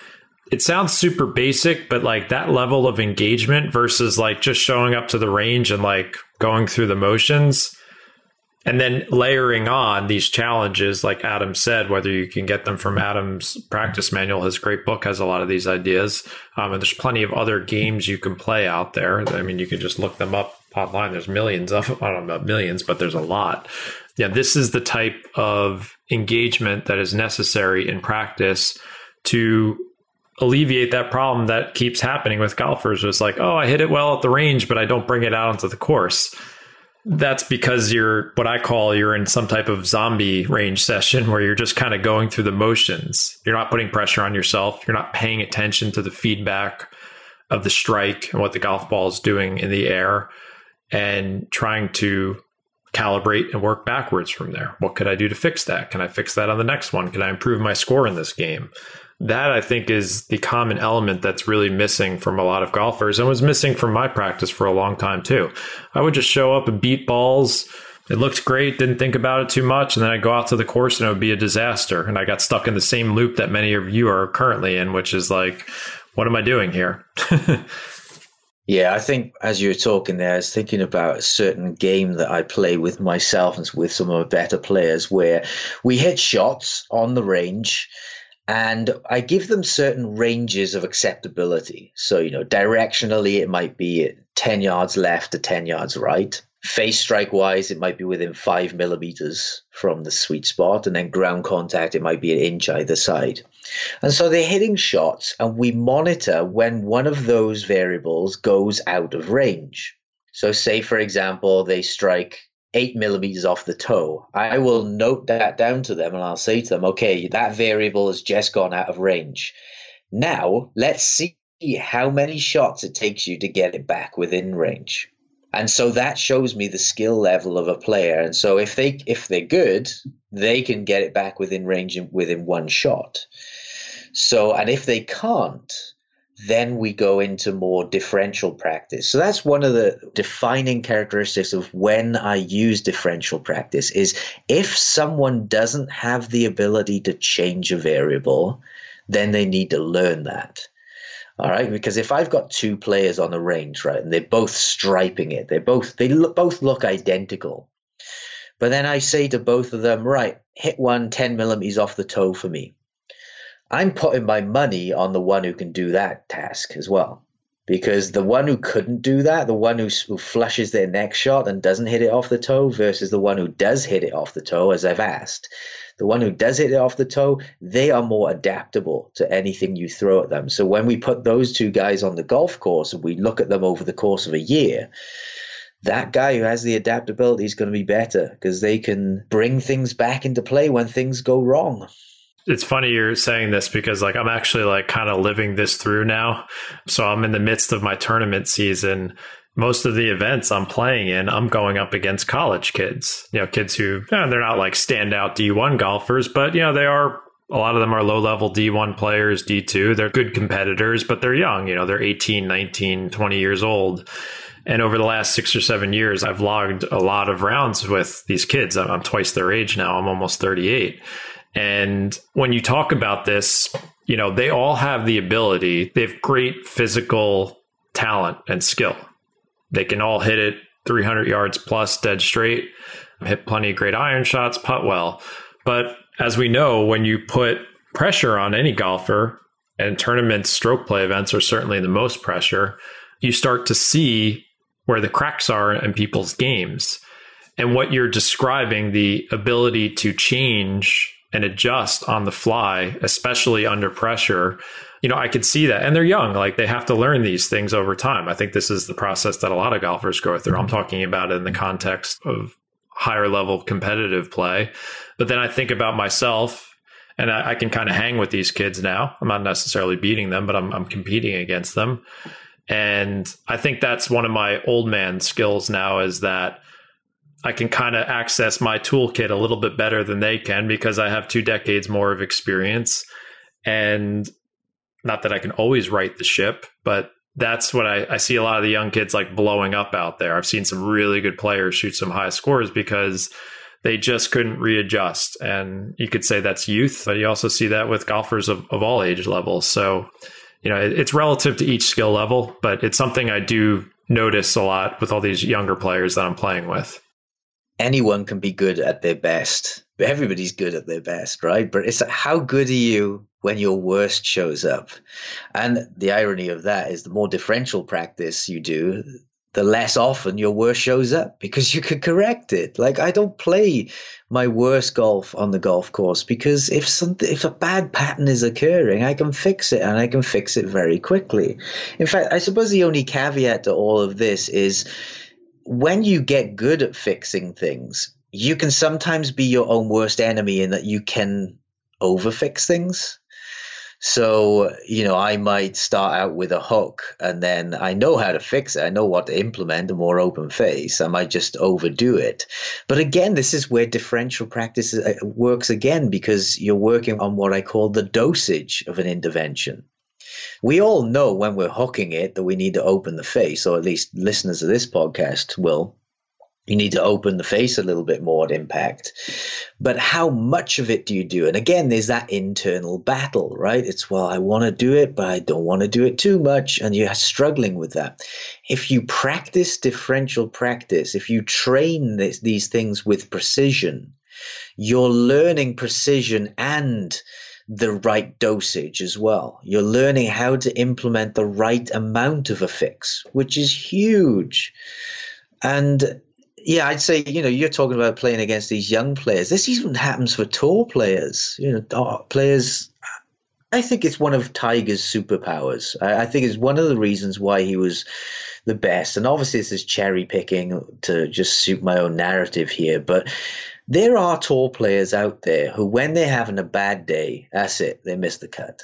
it sounds super basic, but like that level of engagement versus like just showing up to the range and like going through the motions, and then layering on these challenges, like Adam said, whether you can get them from Adam's practice manual, his great book has a lot of these ideas. Um, and there's plenty of other games you can play out there. I mean, you can just look them up online. There's millions of, I don't know about millions, but there's a lot. Yeah, this is the type of engagement that is necessary in practice to alleviate that problem that keeps happening with golfers. It's like, oh, I hit it well at the range, but I don't bring it out onto the course. That's because you're what I call you're in some type of zombie range session where you're just kind of going through the motions. You're not putting pressure on yourself. You're not paying attention to the feedback of the strike and what the golf ball is doing in the air and trying to calibrate and work backwards from there. What could I do to fix that? Can I fix that on the next one? Can I improve my score in this game? That, I think, is the common element that's really missing from a lot of golfers and was missing from my practice for a long time, too. I would just show up and beat balls. It looked great, didn't think about it too much. And then I'd go out to the course and it would be a disaster. And I got stuck in the same loop that many of you are currently in, which is like, what am I doing here? Yeah, I think as you were talking there, I was thinking about a certain game that I play with myself and with some of my better players where we hit shots on the range and I give them certain ranges of acceptability. So, you know, directionally, it might be ten yards left to ten yards right. Face strike wise, it might be within five millimeters from the sweet spot. And then ground contact, it might be an inch either side. And so they're hitting shots and we monitor when one of those variables goes out of range. So say, for example, they strike eight millimeters off the toe. I will note that down to them and I'll say to them, okay, that variable has just gone out of range. Now let's see how many shots it takes you to get it back within range. And so that shows me the skill level of a player. And so if they if they're good, they can get it back within range within one shot. So, and if they can't, then we go into more differential practice. So that's one of the defining characteristics of when I use differential practice is if someone doesn't have the ability to change a variable, then they need to learn that. All right, because if I've got two players on the range, right, and they're both striping it, they're both they look, both look identical. But then I say to both of them, right, hit one ten millimeters off the toe for me. I'm putting my money on the one who can do that task as well. Because the one who couldn't do that, the one who, who flushes their next shot and doesn't hit it off the toe versus the one who does hit it off the toe, as I've asked, the one who does hit it off the toe, they are more adaptable to anything you throw at them. So when we put those two guys on the golf course and we look at them over the course of a year, that guy who has the adaptability is going to be better because they can bring things back into play when things go wrong. It's funny you're saying this because like I'm actually like kind of living this through now. So I'm in the midst of my tournament season. Most of the events I'm playing in, I'm going up against college kids, you know, kids who, you know, they're not like standout D one golfers, but, you know, they are, a lot of them are low level D one players, D two. They're good competitors, but they're young, you know, they're eighteen, nineteen, twenty years old. And over the last six or seven years, I've logged a lot of rounds with these kids. I'm, I'm twice their age now. I'm almost thirty-eight. And when you talk about this, you know, they all have the ability. They have great physical talent and skill. They can all hit it three hundred yards plus dead straight, hit plenty of great iron shots, putt well. But as we know, when you put pressure on any golfer, and tournament stroke play events are certainly the most pressure, you start to see where the cracks are in people's games. And what you're describing, the ability to change and adjust on the fly, especially under pressure, you know, I could see that. And they're young, like they have to learn these things over time. I think this is the process that a lot of golfers go through. I'm talking about it in the context of higher level competitive play. But then I think about myself and I, I can kind of hang with these kids now. I'm not necessarily beating them, but I'm, I'm competing against them. And I think that's one of my old man skills now is that I can kind of access my toolkit a little bit better than they can because I have two decades more of experience. And not that I can always right the ship, but that's what I, I see a lot of the young kids like blowing up out there. I've seen some really good players shoot some high scores because they just couldn't readjust. And you could say that's youth, but you also see that with golfers of, of all age levels. So, you know, it, it's relative to each skill level, but it's something I do notice a lot with all these younger players that I'm playing with. Anyone can be good at their best. Everybody's good at their best, right? But it's how good are you when your worst shows up? And the irony of that is the more differential practice you do, the less often your worst shows up because you could correct it. Like, I don't play my worst golf on the golf course because if something, if a bad pattern is occurring, I can fix it, and I can fix it very quickly. In fact, I suppose the only caveat to all of this is when you get good at fixing things, you can sometimes be your own worst enemy in that you can overfix things. So, you know, I might start out with a hook and then I know how to fix it. I know what to implement a more open face. I might just overdo it. But again, this is where differential practice works again, because you're working on what I call the dosage of an intervention. We all know when we're hooking it that we need to open the face, or at least listeners of this podcast will. You need to open the face a little bit more at impact. But how much of it do you do? And again, there's that internal battle, right? It's, well, I want to do it, but I don't want to do it too much. And you're struggling with that. If you practice differential practice, if you train this, these things with precision, you're learning precision and the right dosage as well. You're learning how to implement the right amount of a fix, which is huge. And yeah, I'd say, you know, you're talking about playing against these young players. This even happens for tour players, you know, players. I think it's one of Tiger's superpowers. I, I think it's one of the reasons why he was the best. And obviously this is cherry picking to just suit my own narrative here. But there are tour players out there who, when they're having a bad day, that's it, they miss the cut.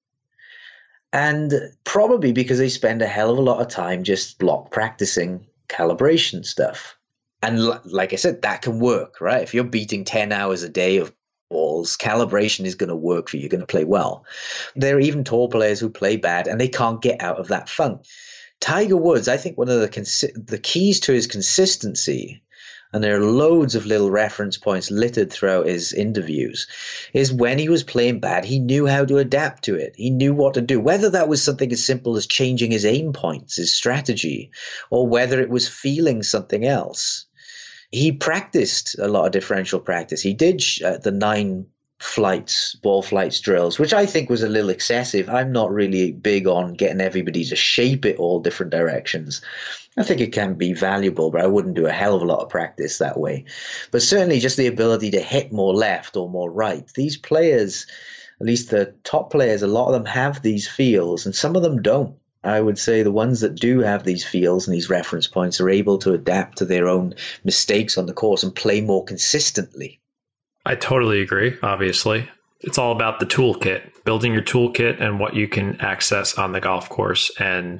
And probably because they spend a hell of a lot of time just block practicing calibration stuff. And like I said, that can work, right? If you're beating ten hours a day of balls, calibration is going to work for you. You're going to play well. There are even tour players who play bad and they can't get out of that funk. Tiger Woods, I think one of the consi- the keys to his consistency, and there are loads of little reference points littered throughout his interviews, is when he was playing bad, he knew how to adapt to it. He knew what to do, whether that was something as simple as changing his aim points, his strategy, or whether it was feeling something else. He practiced a lot of differential practice. He did uh, the nine flights, ball flights drills, which I think was a little excessive. I'm not really big on getting everybody to shape it all different directions. I think it can be valuable, but I wouldn't do a hell of a lot of practice that way. But certainly just the ability to hit more left or more right. These players, at least the top players, a lot of them have these feels and some of them don't. I would say the ones that do have these feels and these reference points are able to adapt to their own mistakes on the course and play more consistently. I totally agree, obviously. It's all about the toolkit, building your toolkit and what you can access on the golf course. And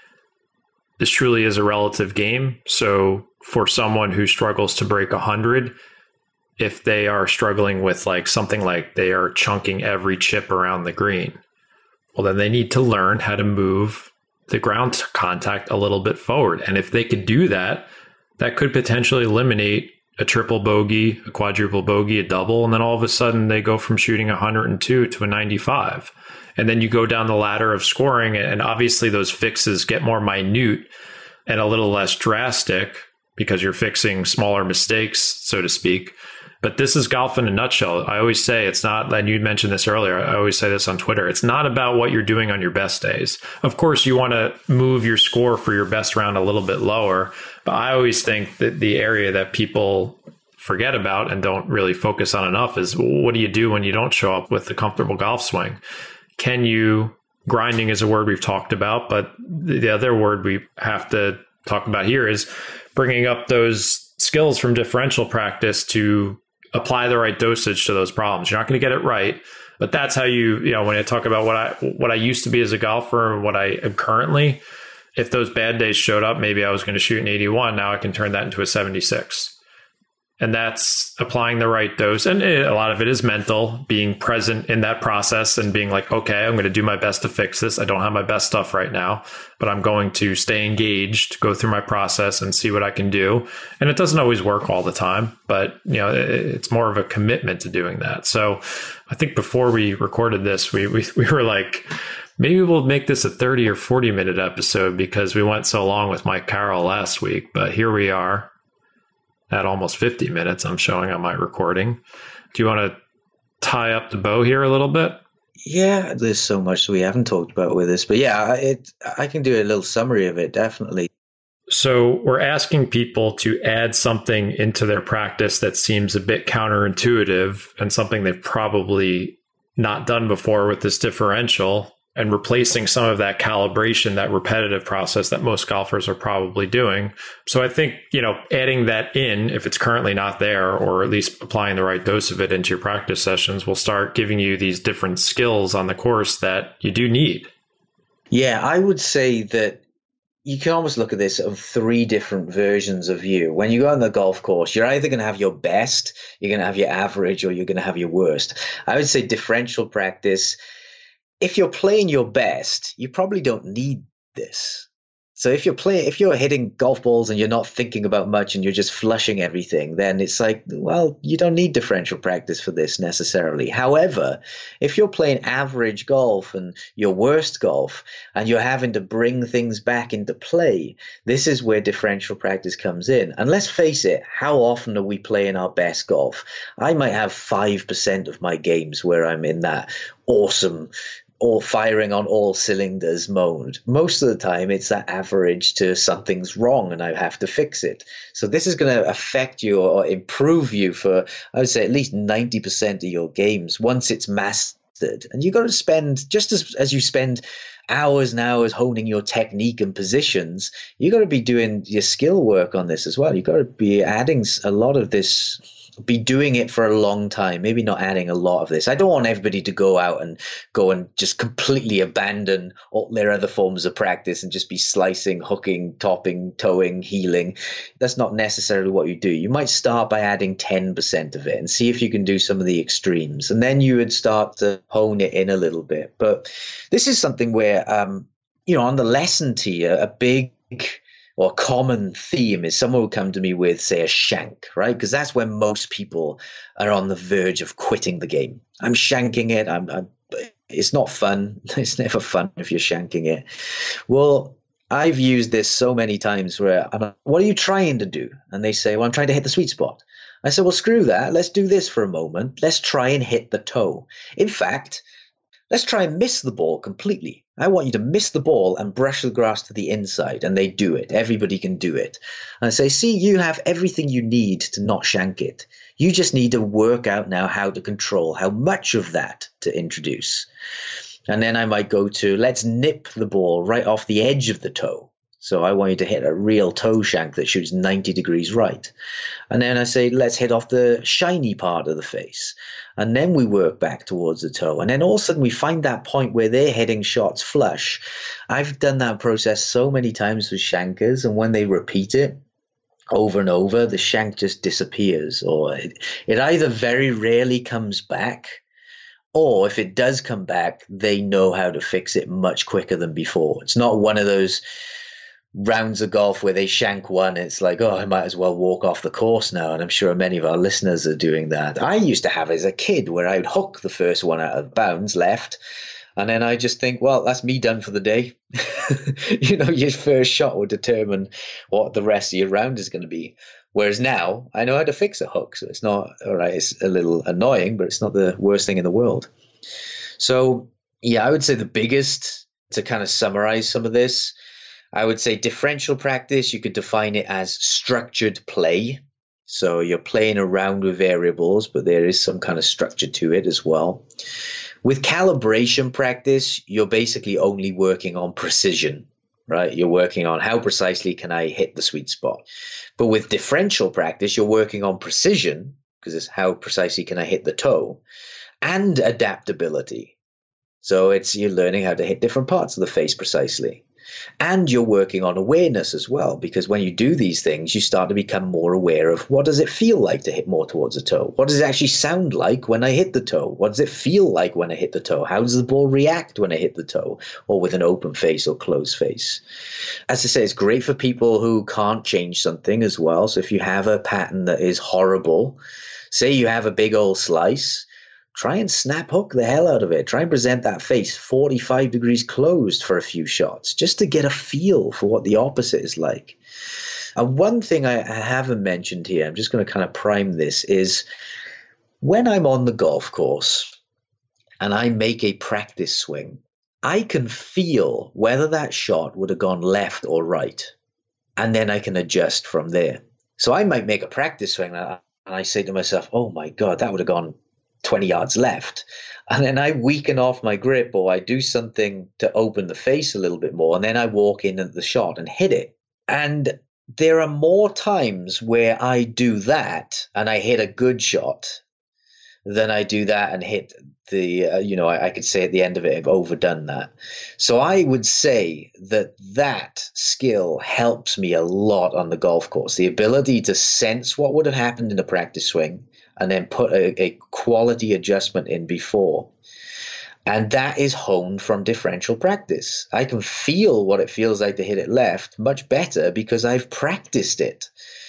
this truly is a relative game. So for someone who struggles to break one hundred, if they are struggling with like something like they are chunking every chip around the green, well, then they need to learn how to move the ground contact a little bit forward. And if they could do that, that could potentially eliminate a triple bogey, a quadruple bogey, a double. And then all of a sudden they go from shooting one hundred two to a ninety-five. And then you go down the ladder of scoring. And obviously those fixes get more minute and a little less drastic because you're fixing smaller mistakes, so to speak. But this is golf in a nutshell. I always say it's not, and you mentioned this earlier, I always say this on Twitter, it's not about what you're doing on your best days. Of course, you want to move your score for your best round a little bit lower, but I always think that the area that people forget about and don't really focus on enough is what do you do when you don't show up with a comfortable golf swing? Can you, grinding is a word we've talked about, but the other word we have to talk about here is bringing up those skills from differential practice to apply the right dosage to those problems. You're not going to get it right, but that's how you, you know, when I talk about what I, what I used to be as a golfer and what I am currently, if those bad days showed up, maybe I was going to shoot an eighty-one. Now I can turn that into a seventy-six. And that's applying the right dose. And it, a lot of it is mental, being present in that process and being like, okay, I'm going to do my best to fix this. I don't have my best stuff right now, but I'm going to stay engaged, go through my process and see what I can do. And it doesn't always work all the time, but you know, it, it's more of a commitment to doing that. So I think before we recorded this, we, we, we were like, maybe we'll make this a thirty or forty minute episode because we went so long with Mike Carroll last week, but here we are. At almost fifty minutes, I'm showing on my recording. Do you want to tie up the bow here a little bit? Yeah, there's so much we haven't talked about with this, but yeah, it, I can do a little summary of it, definitely. So we're asking people to add something into their practice that seems a bit counterintuitive and something they've probably not done before with this differential, and replacing some of that calibration, that repetitive process that most golfers are probably doing. So I think, you know, adding that in, if it's currently not there, or at least applying the right dose of it into your practice sessions, will start giving you these different skills on the course that you do need. Yeah, I would say that you can almost look at this of three different versions of you. When you go on the golf course, you're either going to have your best, you're going to have your average, or you're going to have your worst. I would say differential practice, if you're playing your best, you probably don't need this. So if you're playing, if you're hitting golf balls and you're not thinking about much and you're just flushing everything, then it's like, well, you don't need differential practice for this necessarily. However, if you're playing average golf and your worst golf and you're having to bring things back into play, this is where differential practice comes in. And let's face it, how often are we playing our best golf? I might have five percent of my games where I'm in that awesome, all firing on all cylinders mode. Most of the time, it's that average to something's wrong and I have to fix it. So this is going to affect you or improve you for, I would say, at least ninety percent of your games once it's mastered. And you've got to spend, just as, as you spend hours and hours honing your technique and positions, you've got to be doing your skill work on this as well. You've got to be adding a lot of this, be doing it for a long time, maybe not adding a lot of this. I don't want everybody to go out and go and just completely abandon all their other forms of practice and just be slicing, hooking, topping, towing, heeling. That's not necessarily what you do. You might start by adding ten percent of it and see if you can do some of the extremes. And then you would start to hone it in a little bit. But this is something where, um, you know, on the lesson tier, a big or a common theme is someone will come to me with, say, a shank, right? Because that's when most people are on the verge of quitting the game. I'm shanking it. I'm, I'm, it's not fun. It's never fun if you're shanking it. Well, I've used this so many times where I'm like, what are you trying to do? And they say, well, I'm trying to hit the sweet spot. I said, well, screw that. Let's do this for a moment. Let's try and hit the toe. In fact, let's try and miss the ball completely. I want you to miss the ball and brush the grass to the inside. And they do it. Everybody can do it. And I say, see, you have everything you need to not shank it. You just need to work out now how to control how much of that to introduce. And then I might go to, let's nip the ball right off the edge of the toe. So I want you to hit a real toe shank that shoots ninety degrees right. And then I say, let's hit off the shiny part of the face. And then we work back towards the toe. And then all of a sudden we find that point where they're hitting shots flush. I've done that process so many times with shankers. And when they repeat it over and over, the shank just disappears. Or it, it either very rarely comes back, or if it does come back, they know how to fix it much quicker than before. It's not one of those rounds of golf where they shank one, it's like, oh, I might as well walk off the course now. And I'm sure many of our listeners are doing that. I used to have as a kid where I would hook the first one out of bounds left, and then I just think, well, that's me done for the day. You know, your first shot will determine what the rest of your round is going to be. Whereas now I know how to fix a hook, so it's not, all right, it's a little annoying, but it's not the worst thing in the world. So yeah, I would say the biggest, to kind of summarize some of this, I would say differential practice, you could define it as structured play. So you're playing around with variables, but there is some kind of structure to it as well. With calibration practice, you're basically only working on precision, right? You're working on how precisely can I hit the sweet spot. But with differential practice, you're working on precision, because it's how precisely can I hit the toe, and adaptability. So it's you're learning how to hit different parts of the face precisely. And you're working on awareness as well, because when you do these things, you start to become more aware of what does it feel like to hit more towards the toe? What does it actually sound like when I hit the toe? What does it feel like when I hit the toe? How does the ball react when I hit the toe, or with an open face or closed face? As I say, it's great for people who can't change something as well. So if you have a pattern that is horrible, say you have a big old slice, try and snap hook the hell out of it. Try and present that face forty-five degrees closed for a few shots, just to get a feel for what the opposite is like. And one thing I haven't mentioned here, I'm just going to kind of prime this, is when I'm on the golf course and I make a practice swing, I can feel whether that shot would have gone left or right. and then I can adjust from there. So I might make a practice swing and I say to myself, oh my God, that would have gone twenty yards left. And then I weaken off my grip, or I do something to open the face a little bit more. And then I walk in at the shot and hit it. And there are more times where I do that and I hit a good shot than I do that and hit the, uh, you know, I, I could say at the end of it, I've overdone that. So I would say that that skill helps me a lot on the golf course. The ability to sense what would have happened in a practice swing and then put a, a quality adjustment in before. And that is honed from differential practice. I can feel what it feels like to hit it left much better because I've practiced it.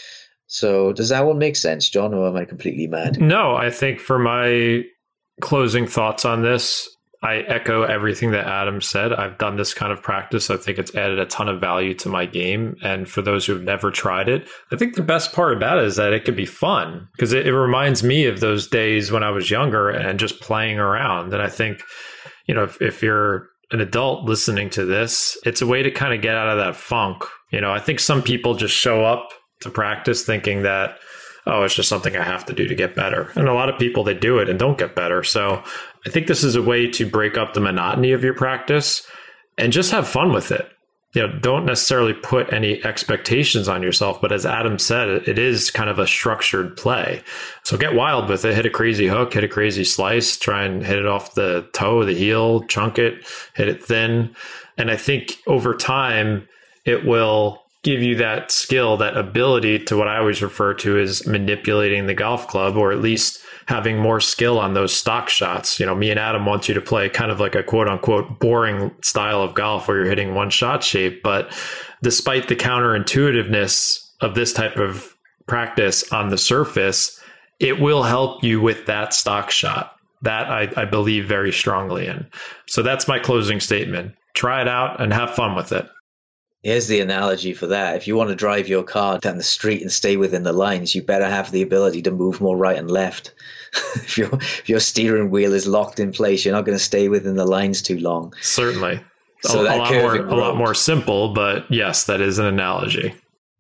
So does that one make sense, John, or am I completely mad? No, I think for my closing thoughts on this, I echo everything that Adam said. I've done this kind of practice. I think it's added a ton of value to my game. And for those who've never tried it, I think the best part about it is that it could be fun, because it, it reminds me of those days when I was younger and just playing around. And I think, you know, if, if you're an adult listening to this, it's a way to kind of get out of that funk. You know, I think some people just show up to practice thinking that, oh, it's just something I have to do to get better. And a lot of people, they do it and don't get better. So I think this is a way to break up the monotony of your practice and just have fun with it. You know, don't necessarily put any expectations on yourself, but as Adam said, it is kind of a structured play. So get wild with it. Hit a crazy hook, hit a crazy slice, try and hit it off the toe, the heel, chunk it, hit it thin. And I think over time, it will give you that skill, that ability to what I always refer to as manipulating the golf club, or at least having more skill on those stock shots. You know, me and Adam want you to play kind of like a quote unquote boring style of golf where you're hitting one shot shape. But despite the counterintuitiveness of this type of practice on the surface, it will help you with that stock shot. That I, I believe very strongly in. So that's my closing statement. Try it out and have fun with it. Here's the analogy for that. If you want to drive your car down the street and stay within the lines, you better have the ability to move more right and left. if, your, if your steering wheel is locked in place, you're not going to stay within the lines too long. Certainly. So a, that a, lot more, road, a lot more simple, but yes, that is an analogy.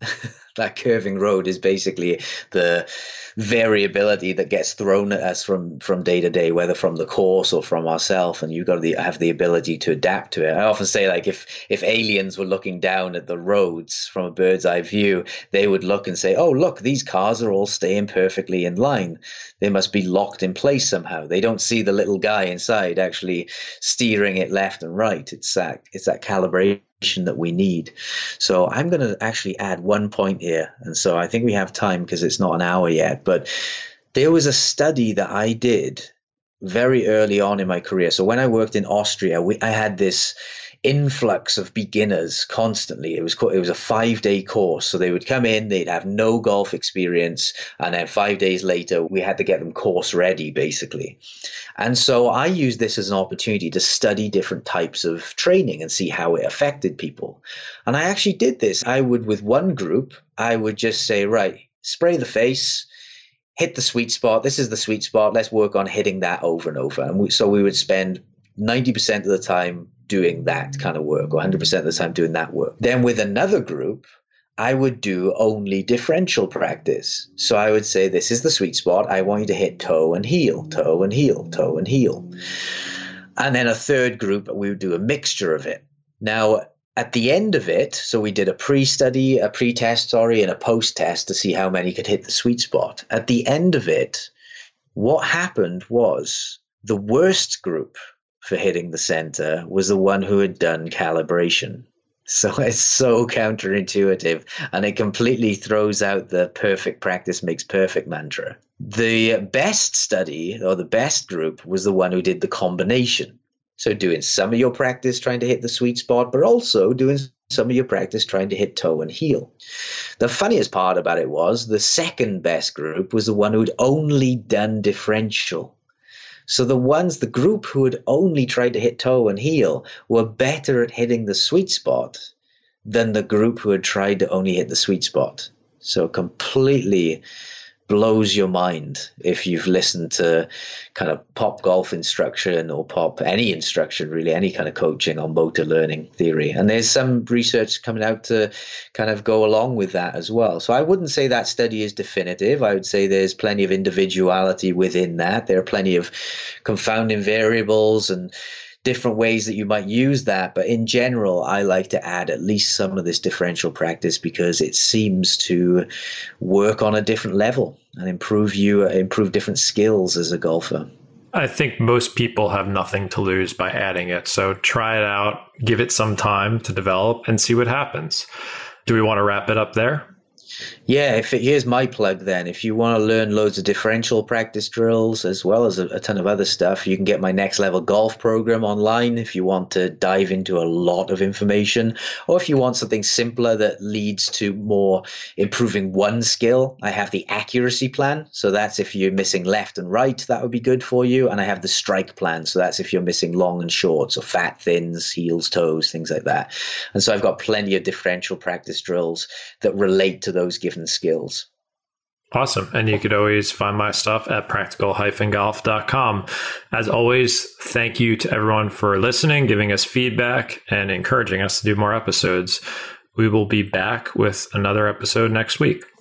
That curving road is basically the variability that gets thrown at us from, from day to day, whether from the course or from ourselves, and you've got to have the ability to adapt to it. I often say, like, if if aliens were looking down at the roads from a bird's eye view, they would look and say, oh, look, these cars are all staying perfectly in line. They must be locked in place somehow. They don't see the little guy inside actually steering it left and right. It's that, it's that calibration that we need. So I'm going to actually add one point here. And so I think we have time because it's not an hour yet, but there was a study that I did very early on in my career. So when I worked in Austria, we, I had this influx of beginners constantly. It was it was a five-day course. So they would come in, they'd have no golf experience, and then five days later, we had to get them course ready, basically. And so I used this as an opportunity to study different types of training and see how it affected people. And I actually did this. I would, with one group, I would just say, right, spray the face, hit the sweet spot. This is the sweet spot. Let's work on hitting that over and over. And we, so we would spend ninety percent of the time doing that kind of work, or one hundred percent of the time doing that work. Then with another group, I would do only differential practice. So I would say, this is the sweet spot. I want you to hit toe and heel, toe and heel, toe and heel. And then a third group, we would do a mixture of it. Now, at the end of it, so we did a pre-study, a pre-test, sorry, and a post-test to see how many could hit the sweet spot. At the end of it, what happened was the worst group for hitting the center was the one who had done calibration. So it's so counterintuitive, and it completely throws out the perfect practice makes perfect mantra. The best study, or the best group, was the one who did the combination. So doing some of your practice trying to hit the sweet spot, but also doing some of your practice trying to hit toe and heel. The funniest part about it was the second best group was the one who'd only done differential. So the ones, the group who had only tried to hit toe and heel were better at hitting the sweet spot than the group who had tried to only hit the sweet spot. So completely blows your mind if you've listened to kind of pop golf instruction or pop any instruction, really, any kind of coaching on motor learning theory. And there's some research coming out to kind of go along with that as well. So I wouldn't say that study is definitive. I would say there's plenty of individuality within that. There are plenty of confounding variables and different ways that you might use that. But in general, I like to add at least some of this differential practice because it seems to work on a different level and improve you, improve different skills as a golfer. I think most people have nothing to lose by adding it. So try it out, give it some time to develop and see what happens. Do we want to wrap it up there? Yeah, if it, here's my plug then. If you want to learn loads of differential practice drills as well as a, a ton of other stuff, you can get my Next Level Golf program online if you want to dive into a lot of information. Or if you want something simpler that leads to more improving one skill, I have the accuracy plan. So that's if you're missing left and right, that would be good for you. And I have the strike plan. So that's if you're missing long and shorts or fat, thins, heels, toes, things like that. And so I've got plenty of differential practice drills that relate to those given skills. Awesome. And you could always find my stuff at practical dash golf dot com. As always, thank you to everyone for listening, giving us feedback, and encouraging us to do more episodes. We will be back with another episode next week.